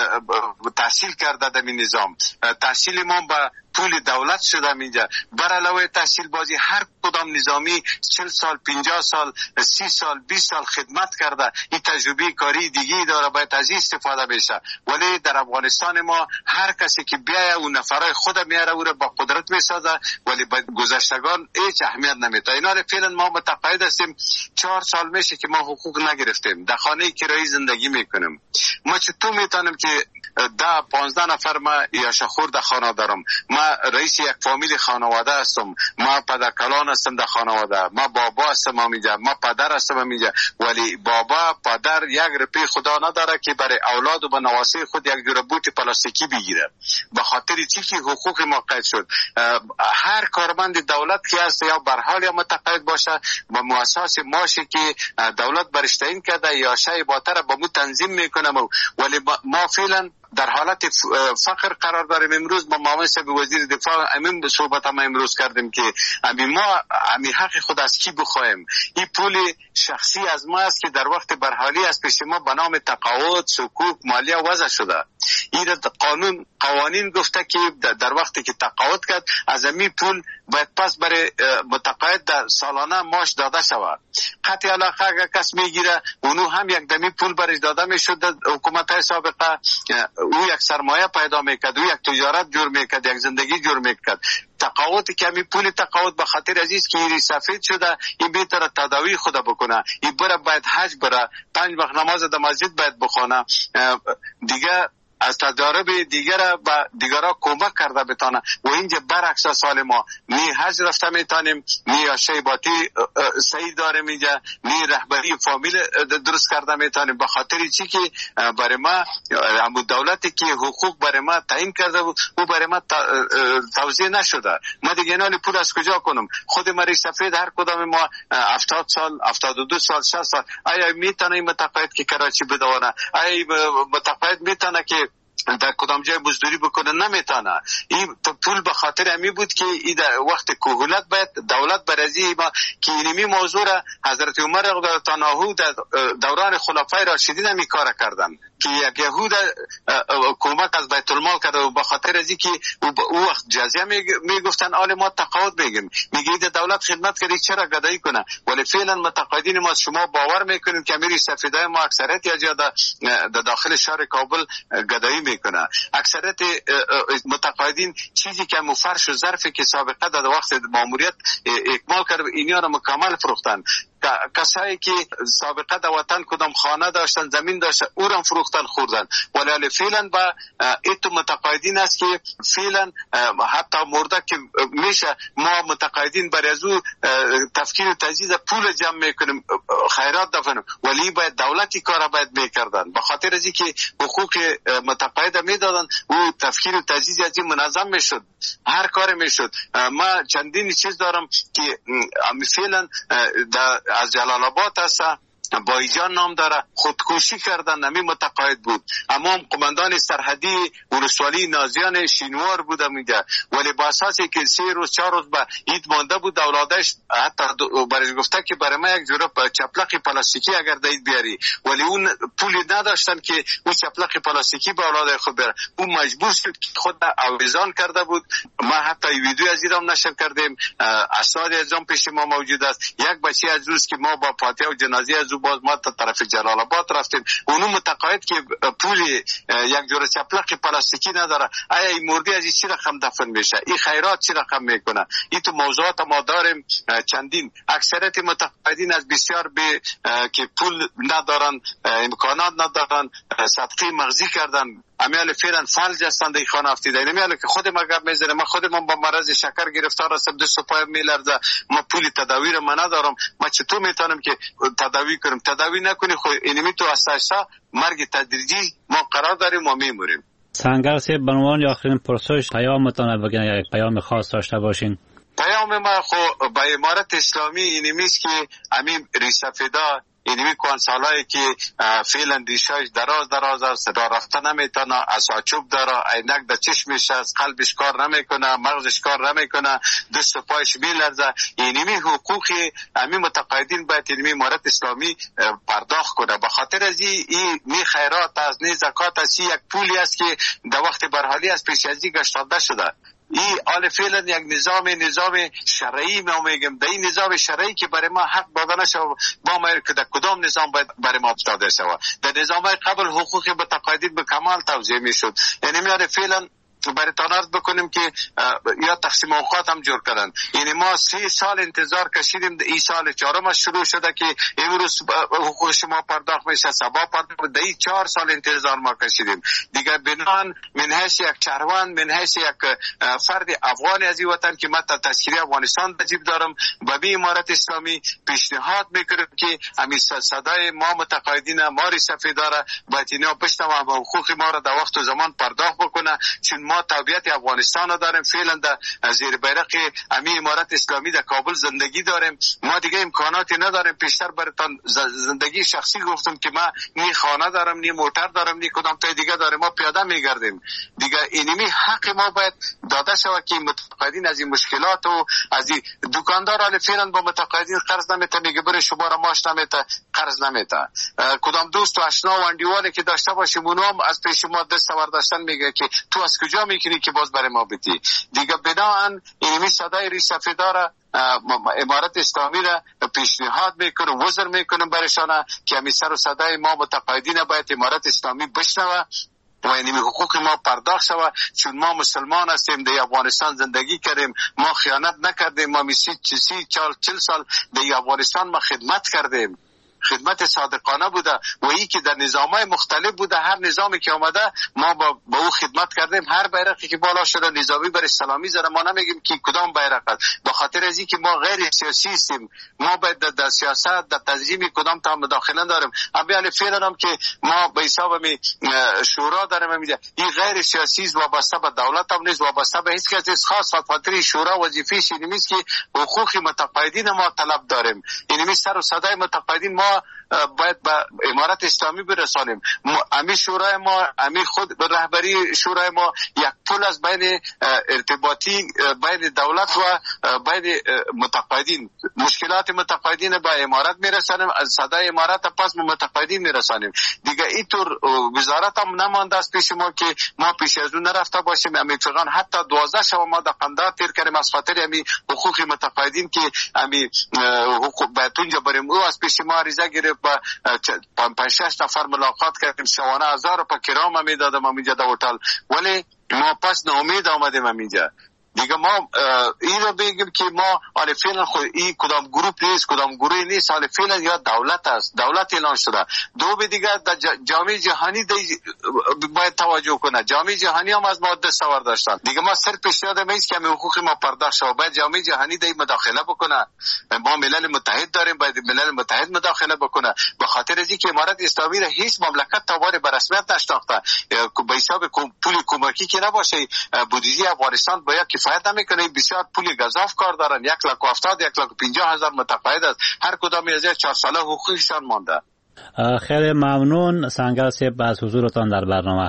تحصیل کرده در این نظام. تحصیل ما با پول دولت شده اینجا. بر علاوه تحصیل بازی هر کدام نظامی چل سال، پنجاه سال، سی سال، بیست سال خدمت کرده. این تجربه کاری دیگه داره باید از این استفاده بشه. ولی در افغانستان ما هر کسی که بیایه اون نفرای خود میاره او را با قدرت میسازه ولی با گذشتگان هیچ اهمیت نمیده. اینا رو فعلا ما متقاعد هستیم. چهار سال میشه که ما حقوق نگرفتیم. در خانه کرایی زندگی میکنیم. ما چطور میتونیم که ده پانزده نفر ما یا شخور در خانه دارم. ما رئیس یک فامیل خانواده هستم. ما پدرکلان هستم در خانواده. ما بابا هستم اینجا. ما پدر هستم اینجا. ولی بابا پدر یک روپیه خدا نداره که برای اولاد و به نواسه خود یک جور بوت پلاستیکی بگیره. به خاطر چی که حقوق ما قید شد. هر کارمند دولت که هست یا بر حال یا متقاعد باشه با مؤسسه ماشه که دولت برش تعیین کرده یا شای باتر با مو تنظیم میکنه. ولی ما فعلا در حالت فقر قرار داریم. امروز با معاون صاحب وزیر دفاع امین صحبت ما امروز کردیم که امی ما امی حق خود از کی بخوایم. این پول شخصی از ما است که در وقت برحالی از پیش ما به نام تقاعد، صکوک، مالیه وضع شده. این قانون قوانین گفته که در وقتی که تقاعد کرد از امی پول باید پس برای متقاعد در سالانه ماش داده شود. قطع علاقه اگر کس میگیره اونو هم یک دمی پول برش داده میشد. حکومت های سابقه او یک سرمایه پیدا میکرد، او یک تجارت جور میکرد، یک زندگی جور میکرد. تقاعد که می پول تقاعد به خاطر عزیز که این سفید شده این بهتره تداوی خود بکنه. این بره باید حج بره، پنج وقت نماز در مسجد باید بخونه. دیگه از تجارب دیگر با دیگرها کمک کرده بتانه و اینجا برعکس سال ما نی حج رفته میتانیم، نی شیباتی صحیح داریم اینجا، نی رهبری فامیل درست کرده میتانیم. به خاطر چی که برای ما همون دولتی که حقوق برای ما تعیین کرده بود او برای ما توزیع نشده. ما دیگه اینا پول از کجا کنم؟ خود مری سفید هر کدام ما هفتاد سال، هفتاد و دو سال، شصت سال آیا میتونه این متقاعد که کراچی بدونه؟ آیا متقاعد میتونه که در کدام جای مزدوری بکنه نمیتونه. این پول به خاطر امی بود که این در وقت کهولت باید دولت برازی ما که اینمی موضوع را حضرت عمر رضی الله عنه در دوران خلفای راشدین می کار کردن که یک یهود کمک از بیت المال کرده و به خاطر از اینکه او وقت جزیه میگفتن آل ما تقاعد میگیم، میگه دولت خدمت کرده چرا گدایی کنه، ولی فعلا متقاعدین ما شما باور میکنید که امیر سفیدای ما اکثریت یا در داخل شهر کابل گدایی میکنه. اکثریت متقاعدین چیزی که مفرش و ظرفی که سابقه در وقت ماموریت اکمال کرده اینیا را مکمل فروختن. کسایی که سابقه در وطن کدام خانه داشتن زمین داشتن او را فروختن خوردن، ولی فعلا با ایتو متقاعدین است که فعلا حتی مرده که میشه ما متقاعدین برای از او تفکیر و تجهیز پول جمع میکنیم خیرات دفنیم، ولی باید دولتی کار باید میکردن به خاطر از اینکه حقوق متقاعد میدادن او تفکیر و تجهیز از این منظم میشد، هر کار میشد. ما چندین چیز دارم که فعلا از جلال آباد هست بایجان نام داره خودکشی کردن نمی متقاعد بود، اما قماندان سرحدی ولسوالی نازیان شینوار بوده میگه، ولی با اساسی که سه روز چهار روز به عید مانده بود اولادش حتی برای گفته که برای ما یک جوره چپلق پلاستیکی اگر دید بیاری، ولی اون پولی نداشتن که اون چپلق پلاستیکی به اولاد خود بره، اون مجبور شد که خود آویزان کرده بود. ما حتی ویدیو از ایران نشر کردیم، اسناد از اون پیش ما موجود است. یک بچه از روز که ما با فاتحه و جنازه از باز ما تا طرف جلال آباد رفتیم، اونو متقاعد که پولی یک جور چپلق پلاستیکی نداره، آیا این مردی از این چی رقم دفن میشه، این خیرات چی رقم میکنه؟ این تو موضوعات ما داریم چندین. اکثریت متقاعدین از بسیار به که پول ندارن، امکانات ندارن، صدقه مغزی کردن، امیال فعلا فلج هستند. این خانه افتیده نمیاله که خود ما گپ میزنه، ما خودمون با مرض شکر گرفتار هستم، دست و پایم میلرزه، ما پول تداوی رو من ندارم، ما چطور میتونم که تداوی کنم؟ تداوی نکنی خو اینمی تو اساسا مرگ تدریجی ما قرار داریم و میموریم. سنگر سی به عنوان آخرین پرسش پیامتان بگین، یک پیام خاص داشته باشین. پیام ما خو با امارت اسلامی اینمیست که امیم ریسفیدا اینمی کنسالایی که فعلا ریشاش دراز دراز است، راه رفته نمیتونه، اساچوب داره، عینک در چشمش است، قلبش کار نمیکنه، مغزش کار نمیکنه، دست و پایش میلرزه. اینمی حقوقی همین متقاعدین باید اینمی امارت اسلامی پرداخت کنه. به خاطر از این نی خیرات است نی زکات است، یک پولی است که در وقت برحالی از پیش از این گشتاده شده. این آل فعلا یک نظام نظام شرعی ما میگم، در این نظام شرعی که برای ما حق داده نشه با ما که در کدام نظام باید برای ما داده شود. در نظام قبل حقوق متقاعدین به کمال توزیع میشد، یعنی میاره فعلا برای تانارد بکنیم که یا تقسیم اوقات هم جور کردن. یعنی ما سه سال انتظار کشیدیم، این سال چهارم شروع شده که امروز حقوق شما پرداخت میشه، سبا پرداخت، در این چهار سال انتظار ما کشیدیم دیگه. بنان من حیث یک چروان، من حیث یک فرد افغانی از این وطن که من تا تشکیل افغانستان بجیب دارم، با بی امارت اسلامی پیشنهاد میکنیم که همین صدای ما متقاعدین ما ریسفیداره باید اینا بشنوه و حقوق ما را در وقت و زمان پرداخت بکنه، چون ما تابعیت افغانستان داریم، فعلا در زیر بیرق امی امارت اسلامی در کابل زندگی داریم، ما دیگه امکاناتی نداریم. پیشتر براتون زندگی شخصی گفتم که ما نی خانه دارم، نی موتر دارم، نی کدام تا دیگه داریم، ما پیاده میگردیم دیگه. اینمی حق ما باید داده شود که متقاعدین از این مشکلات و از این دکاندار حال فعلا با متقاعدین قرض نمیته، میگه برای شما را ماش نمیته، قرض نمیته. کدام دوست و آشنا و اندیوالی که داشته باشیم اونم از پیش ما دست برداشتن میگه که تو از کجا میکنی که باز برای ما بدی دیگه. بناهن اینمی صدای ریسفیدار امارت اسلامی را پیشنهاد میکنم، وزر میکنم برشانه که همی سر و صدای ما متقاعدین باید امارت اسلامی بشنوه و اینمی حقوق ما پرداخت شود، چون ما مسلمان هستیم، در افغانستان زندگی کردیم، ما خیانت نکردیم، ما سی سی چال چل سال در افغانستان ما خدمت کردیم، خدمت صادقانه بوده و ای که در نظامای مختلف بوده، هر نظامی که آمده ما با, با او خدمت کردیم. هر بیرقی که بالا شده نظامی بر اسلامی زده، ما نمیگیم که کدام بیرق است، به خاطر از این که ما غیر سیاسی هستیم، ما باید در, در سیاست در تنظیم کدام تا مداخله داریم. اما فعلا هم که ما به حساب می شورا داریم، میگه این غیر سیاسی است، وابسته به دولت هم نیست، وابسته به هیچ کس نیست، خاص خاطر شورا وظیفه‌ش این نیست که حقوق متقاعدین ما طلب داریم. یعنی سر و صدای متقاعدین ما ما باید به امارت اسلامی برسانیم. امی شورای ما، امی خود رهبری شورای ما یک پل از بین ارتباطی بین دولت و بین متقاعدین، مشکلات متقاعدین به امارت میرسانیم، از صدای امارت پس به متقاعدین میرسانیم. دیگه اینطور وزارت هم نمانده است پیش ما که ما پیش از اون نرفته باشیم. امی فقط حتی دوازده شب ما در قندار تیر کردیم از خاطر امی حقوق متقاعدین که امی حقوق بهتونجا بریم. او از پیش ما عریضه گرفت با پنج شش نفر ملاقات کردیم، شوانه هزار روپیه کرام میدادم اینجا در هتل، ولی ما پس ناامید آمدیم اینجا. دیگه ما این رو بگیم که ما حالا فعلا خود این کدام گروپ نیست کدام گروه نیست، حالا فعلا یا دولت است، دولت اعلان شده. دو به دیگه جامعه جهانی باید توجه کنه، جامعه جهانی هم از ما دستاورد داشتن. دیگه ما سر پیشنهاد میست که حقوق ما پرداخت شود، باید جامعه جهانی دی مداخله بکنه. ما ملل متحد داریم، باید ملل متحد مداخله بکنه. به خاطر از اینکه امارت اسلامی را هیچ مملکت تا واره به رسمیت نشناخته، به حساب پول کمکی که نباشه، بودجه افغانستان باید کفایت نمیکنه. بسیار پول گزاف کار دارن، یک لاک و هفتاد یک لاک و پنجاه هزار متقاعد است، هر کدامی از چهار ساله حقوقشان مانده. خیلی ممنون سنگر صاحب از حضورتان در برنامه.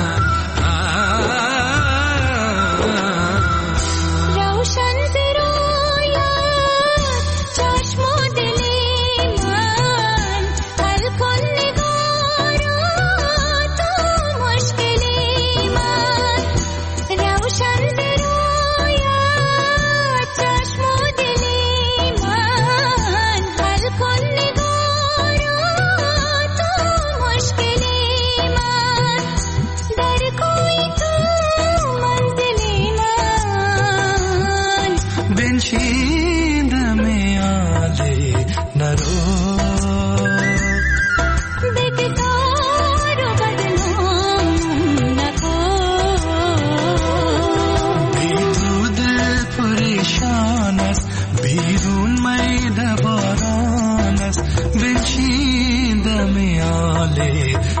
روشن زیرو میاله